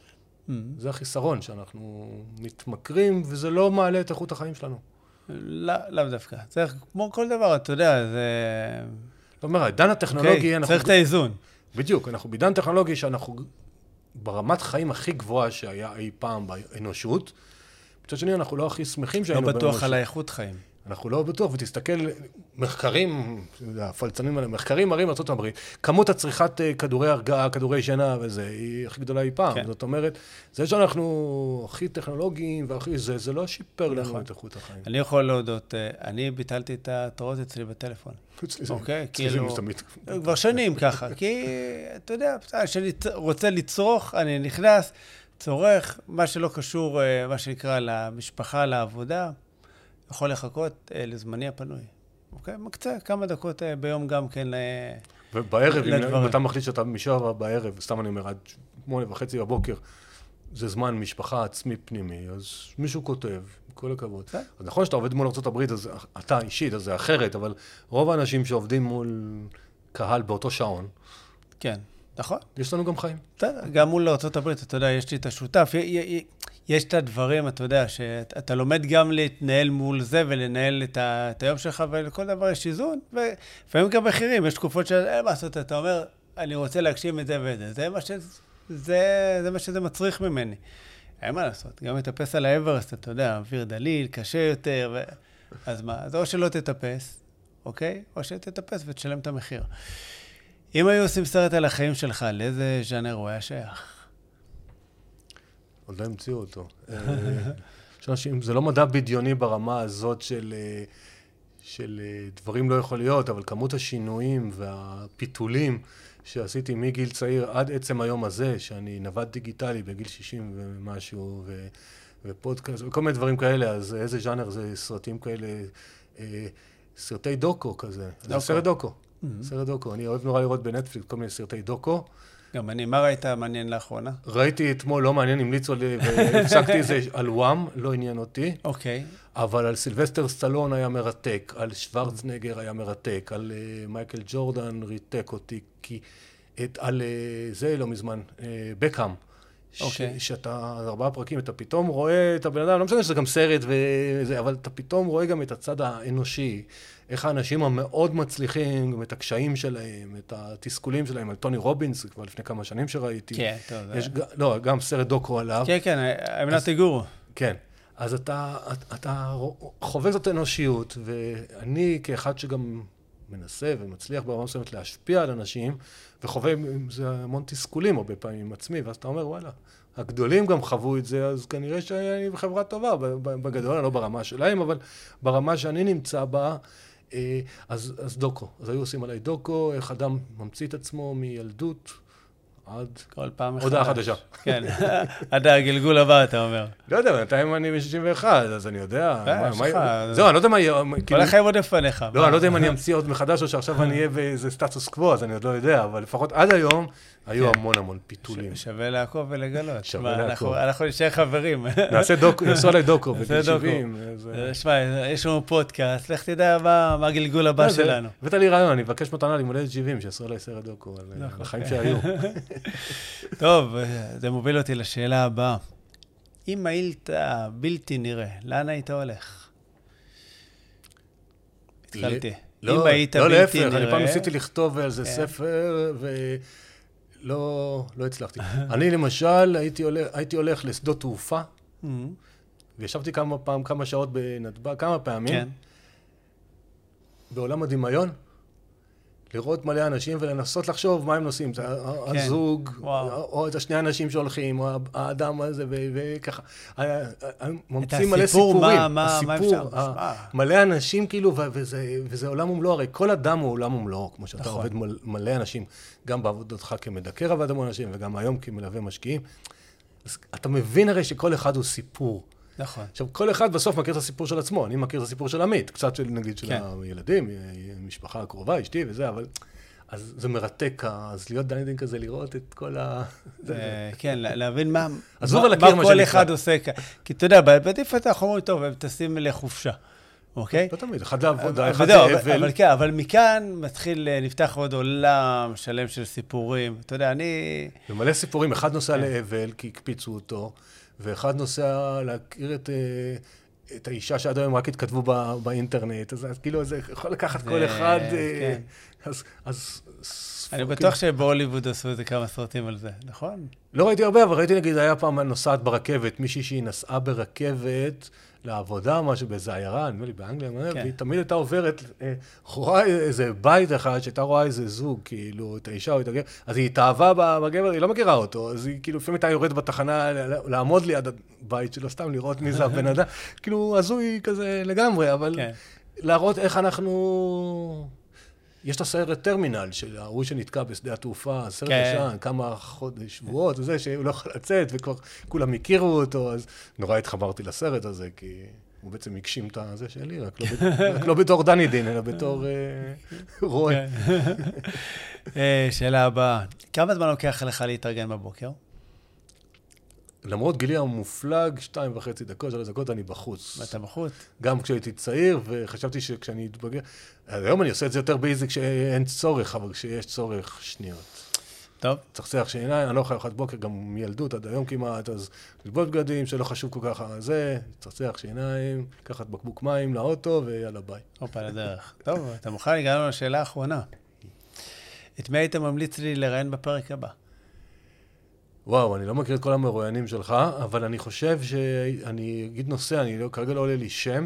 זה החיסרון שאנחנו מתמכרים, וזה לא מעלה את איכות החיים שלנו. לא, לא דווקא. צריך, כמו כל דבר, אתה יודע, זה... זאת אומרת, העידן הטכנולוגי... אנחנו... צריך את האיזון. בדיוק, אנחנו בעידן טכנולוגי שאנחנו ברמת חיים הכי גבוהה שהיה אי פעם באנושות, מצד שני, אנחנו לא הכי שמחים שהיינו באנושות. לא בטוח על האיכות חיים. אנחנו לא בטוח, ותסתכל, מחקרים, הפלצנים האלה, מחקרים מראים בארצות הברית, כמות הצריכת כדורי הרגעה, כדורי שינה וזה, היא הכי גדולה אי פעם. כן. זאת אומרת, זה שאנחנו הכי טכנולוגיים והכי זה, זה לא שיפר לנו את איכות החיים. אני יכול להודות, אני ביטלתי את התראות אצלי בטלפון. אצלי זה, אוקיי? אצלי זה מסתמיד. כבר שנים ככה, כי אתה יודע, כשאני רוצה לצרוך, אני נכנס, צורך, מה שלא קשור, מה שנקרא, למשפחה, לעבודה, יכול לחכות אה, לזמני הפנוי. אוקיי? מקצה כמה דקות אה, ביום גם כן ל... ובערב, אם, אם אתה מחליט שאתה משעה בערב, סתם אני אומר, עד שמונה וחצי בבוקר, זה זמן משפחה עצמי פנימי, אז מישהו כותב, כל הכבוד. אז נכון שאתה עובד מול ארצות הברית, אז אתה אישית, אז זה אחרת, אבל רוב האנשים שעובדים מול קהל באותו שעון, כן, נכון. יש לנו גם חיים. גם מול ארצות הברית, אתה יודע, יש לי את השותף, יש את הדברים, אתה יודע, שאתה לומד גם להתנהל מול זה ולנהל את, ה, את היום שלך, ולכל דבר יש איזון, ולפעמים גם מחירים, יש תקופות שאין מה לעשות, אתה אומר, אני רוצה להגשים את זה וזה, זה מה, ש, זה, זה מה שזה מצריך ממני. אין מה לעשות, גם לטפס על האברסט, אתה יודע, אוויר דליל, קשה יותר, ו... אז מה, אז או שלא תטפס, אוקיי? או שתטפס ותשלם את המחיר. אם היו עושים סרט על החיים שלך, לאיזה ז'אנר הוא היה שייך? עוד לא המציאו אותו. זה לא מדע בדיוני ברמה הזאת של, של דברים לא יכול להיות, אבל כמות השינויים והפיתולים שעשיתי מגיל צעיר עד עצם היום הזה, שאני נווד דיגיטלי בגיל שישים ומשהו, ו, ופודקאסט, וכל מיני דברים כאלה, אז איזה ז'אנר זה סרטים כאלה, סרטי דוקו כזה. זה סרט דוקו. סרט דוקו. אני אוהב נורא לראות בנטפליקס כל מיני סרטי דוקו. גם אני, מה ראית מעניין לאחרונה? ראיתי אתמול, לא מעניין, המליצו לי, והפסקתי את זה על וואם, לא עניין אותי. אוקיי. אבל על סילבסטר סטלון היה מרתק, על שוורצנגר היה מרתק, על מייקל ג'ורדן ריתק אותי, כי על זה לא מזמן, בקאם. אוקיי. שאתה, ארבעה פרקים, אתה פתאום רואה את הבן אדם, לא משנה שזה גם סרט וזה, אבל אתה פתאום רואה גם את הצד האנושי, איך האנשים המאוד מצליחים, גם את הקשיים שלהם, את התסכולים שלהם, על טוני רובינס, כבר לפני כמה שנים שראיתי. כן, טוב. יש, לא, גם סרט דוקו עליו. כן, כן, אמנת גורו. כן. אז אתה, אתה חווה זאת אנושיות, ואני כאחד שגם מנסה ומצליח ברמה מסוימת להשפיע על אנשים, וחווה עם זה המון תסכולים הרבה פעמים עם עצמי, ואז אתה אומר, וואלה, הגדולים גם חוו את זה, אז כנראה שאני בחברה טובה, בגדול, לא ברמה שלהם, אבל ברמה שאני נמצא בה, אז, אז דוקו. אז היו עושים עליי דוקו, איך אדם ממציא את עצמו מילדות עד כל פעם הודעה חדשה. כן, עד הגלגול הבא, אתה אומר. לא יודע, בינתיים אני ב-שישים ואחת, אז אני יודע. יש לך. זהו, אני לא יודע מה יהיה. כל החיים עוד לפניך. לא, אני לא יודע אם אני אמציא עוד מחדש, או שעכשיו אני אהיה באיזה סטטוס קוו, אז אני עוד לא יודע, אבל לפחות עד היום, היו המון המון פיתולים. שווה לעקוב ולגלות. שווה לעקוב. אנחנו נשאר חברים. נעשה דוקו, נעשו עליי דוקו, בגיל שבעים. שמע, יש לנו פודקאסט, לך תדע מה הגלגול הבא שלנו. הבאת לי רעיון, אני מבקש מתנה לי מולדת שבעים, שיעשו עליי סרט דוקו, על החיים שהיו. טוב, זה מוביל אותי לשאלה הבאה. אם היית בלתי נראה, לאן היית הולך? התחלתי. לא, לא להפך, אני פעם ניסיתי לכתוב על זה ספר, ולא הצלחתי. אני למשל הייתי הולך לשדות תעופה, וישבתי כמה פעם, כמה שעות בנתב"ג, כמה פעמים, בעולם הדמיון, לראות מלא אנשים ולנסות לחשוב מה הם נוסעים, הזוג, או את השני אנשים שהולכים, או האדם הזה, וככה. ממציאים מלא סיפורים. הסיפור, מלא אנשים כאילו, וזה עולם ומלואו, הרי כל אדם הוא עולם ומלואו, כמו שאתה עובד מלא אנשים, גם בעבודתך כמדקר עבד המון אנשים, וגם היום כמלווה משקיעים. אתה מבין הרי שכל אחד הוא סיפור. נכון. עכשיו, כל אחד בסוף מכיר את הסיפור של עצמו. אני מכיר את הסיפור של עמית, קצת של, נגיד, של הילדים, משפחה הקרובה, אשתי וזה, אבל... אז זה מרתק, אז להיות דנידין כזה, לראות את כל ה... כן, להבין מה כל אחד עושה. כי אתה יודע, בעדיף אתה חומר טוב, הם טסים לחופשה, אוקיי? לא תמיד, אחד לעבודה, אחד לאבל. אבל כן, אבל מכאן מתחיל, נפתח עוד עולם שלם של סיפורים. אתה יודע, אני... ומלא סיפורים, אחד נוסע לאבל, כי הקפיצו אותו, ואחד נוסע להכיר את, את האישה שעד היום רק התכתבו בא, באינטרנט, אז, אז כאילו זה יכול לקחת כל אחד, כן. אז... אז אני בטוח שבהוליווד עשו איזה כמה סרטים על זה, נכון? לא ראיתי הרבה, אבל ראיתי נגיד, היה פעם נוסעת ברכבת, מישהי שהיא נסעה ברכבת לעבודה, משהו באיזה עיירה, נדמה לי באנגליה, כן. והיא תמיד הייתה עוברת, רואה איזה בית אחד, שהייתה רואה איזה זוג, כאילו, את האישה או את הגבר, אז היא התאהבה בגבר, היא לא מכירה אותו, אז היא כאילו לפעמים הייתה יורדת בתחנה, לעמוד ליד הבית שלו, סתם לראות מי זה הבן אדם, כאילו, הזוי כזה לגמרי, אבל כן. להראות איך אנחנו... יש את הסרט טרמינל של ההוא שנתקע בשדה התעופה, סרט ישן, כמה חודש, שבועות, וזה שהוא לא יכול לצאת, וכבר כולם הכירו אותו, אז נורא התחברתי לסרט הזה, כי הוא בעצם הגשים את הזה שלי, רק לא בתור דנידין, אלא בתור רוי. שאלה הבאה, כמה זמן לוקח לך להתארגן בבוקר? למרות גילי המופלג, שתיים וחצי דקות, שלוש דקות, אני בחוץ. ואתה בחוץ? גם כשהייתי צעיר, וחשבתי שכשאני אתבגר... היום אני עושה את זה יותר באיזי כשאין צורך, אבל כשיש צורך, שניות. טוב. צחצח שעיניי, אני לא יכול אחת בוקר, גם מילדות עד היום כמעט, אז ללבוש בגדים שלא חשוב כל כך זה, צחצח שעיניים, לקחת בקבוק מים לאוטו, ויאללה ביי. הופה, לדרך. טוב, אתה מוכן הגענו לשאלה האחרונה. את מי היית ממליץ לי לראיין בפרק הבא? וואו, אני לא מכיר את כל המרואיינים שלך, אבל אני חושב שאני אגיד נושא, אני לא, כרגע לא עולה לי שם.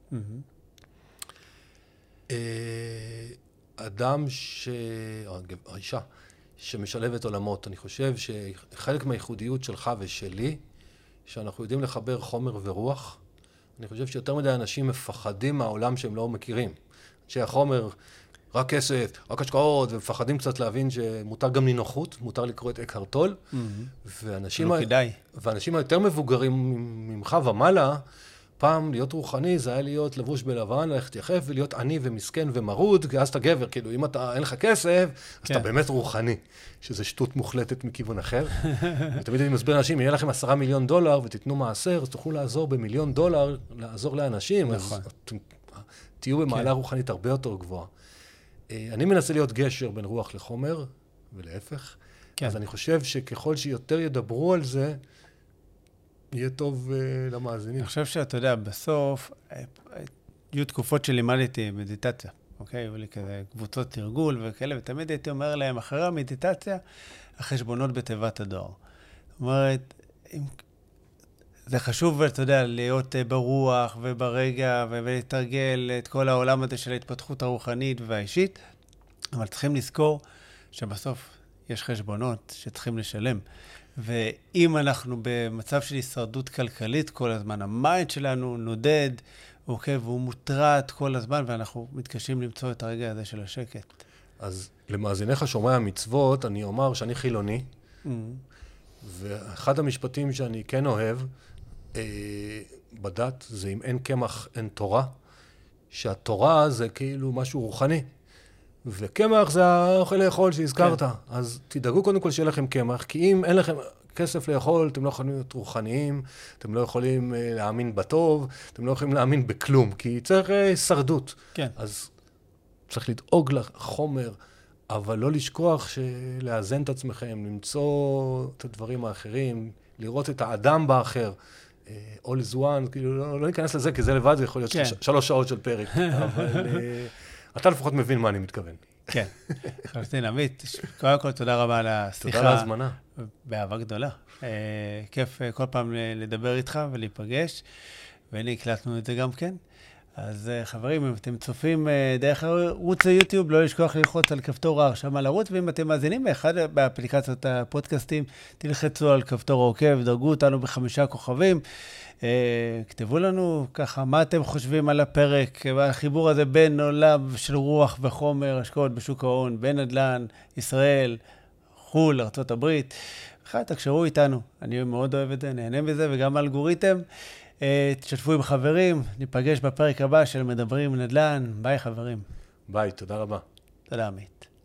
אדם ש... או אישה שמשלבת עולמות. אני חושב שחלק מהייחודיות שלך ושלי, שאנחנו יודעים לחבר חומר ורוח, אני חושב שיותר מדי אנשים מפחדים מהעולם שהם לא מכירים. שהחומר... רק כסף, רק השקעות, ומפחדים קצת להבין שמותר גם נינוחות, מותר לקרוא את אקהרט טול, ואנשים, לא כדאי. ואנשים היותר מבוגרים ממך ומעלה, פעם להיות רוחני זה היה להיות לבוש בלבן, ללכת יחף ולהיות עני ומסכן ומרוד, כי אז אתה גבר, כאילו אם אתה, אין לך כסף, אז אתה באמת רוחני, שזה שטות מוחלטת מכיוון אחר. ותמיד אני מסביר לאנשים, יהיה לכם עשרה מיליון דולר ותיתנו מעשר, אז תוכלו לעזור במיליון דולר, לעזור לאנשים, אז תהיו במעלה רוחנית הרבה יותר גבוהה. אני מנסה להיות גשר בין רוח לחומר, ולהפך. כן. אז אני חושב שככל שיותר ידברו על זה, יהיה טוב uh, למאזינים. אני חושב שאתה יודע, בסוף, יהיו תקופות שלימדתי מדיטציה, אוקיי? היו לי כזה קבוצות תרגול וכאלה, ותמיד הייתי אומר להם, אחרי המדיטציה, החשבונות בתיבת הדואר. זאת אומרת, אם... זה חשוב, אתה יודע, להיות ברוח וברגע ולהתרגל את כל העולם הזה של ההתפתחות הרוחנית והאישית, אבל צריכים לזכור שבסוף יש חשבונות שצריכים לשלם. ואם אנחנו במצב של הישרדות כלכלית כל הזמן, המיינד שלנו נודד, אוקיי, והוא מוטרד כל הזמן, ואנחנו מתקשים למצוא את הרגע הזה של השקט. אז למאזיניך שומרי המצוות, אני אומר שאני חילוני, mm-hmm. ואחד המשפטים שאני כן אוהב, בדת זה אם אין קמח, אין תורה, שהתורה זה כאילו משהו רוחני, וקמח זה האוכל לאכול שהזכרת. כן. אז תדאגו קודם כל שיהיה לכם קמח, כי אם אין לכם כסף לאכול, אתם לא יכולים להיות רוחניים, אתם לא יכולים להאמין בטוב, אתם לא יכולים להאמין בכלום, כי צריך שרדות. כן. אז צריך לדאוג לחומר, אבל לא לשכוח שלאזן את עצמכם, למצוא את הדברים האחרים, לראות את האדם באחר. all is one, כאילו לא, לא ניכנס לזה, כי זה לבד זה יכול להיות כן. ש- שלוש שעות של פרק, אבל אתה לפחות מבין מה אני מתכוון. כן. חלסטין, עמית, קודם כל תודה רבה על השיחה. תודה על ההזמנה. באהבה גדולה. כיף כל פעם לדבר איתך ולהיפגש, והנה הקלטנו את זה גם כן. אז חברים, אם אתם צופים דרך ערוץ היוטיוב, לא לשכוח ללחוץ על כפתור ההרשמה לערוץ, ואם אתם מאזינים באחד באפליקציות הפודקאסטים, תלחצו על כפתור העוקב, דרגו אותנו בחמישה כוכבים, כתבו לנו ככה מה אתם חושבים על הפרק, החיבור הזה בין עולם של רוח וחומר, השקעות בשוק ההון, בין נדל"ן, ישראל, חול, ארצות הברית. אחת, תקשרו איתנו, אני מאוד אוהב את זה, נהנה מזה, וגם האלגוריתם. תשתפו עם חברים, ניפגש בפרק הבא של מדברים נדל"ן. ביי חברים. ביי, תודה רבה. תודה עמית.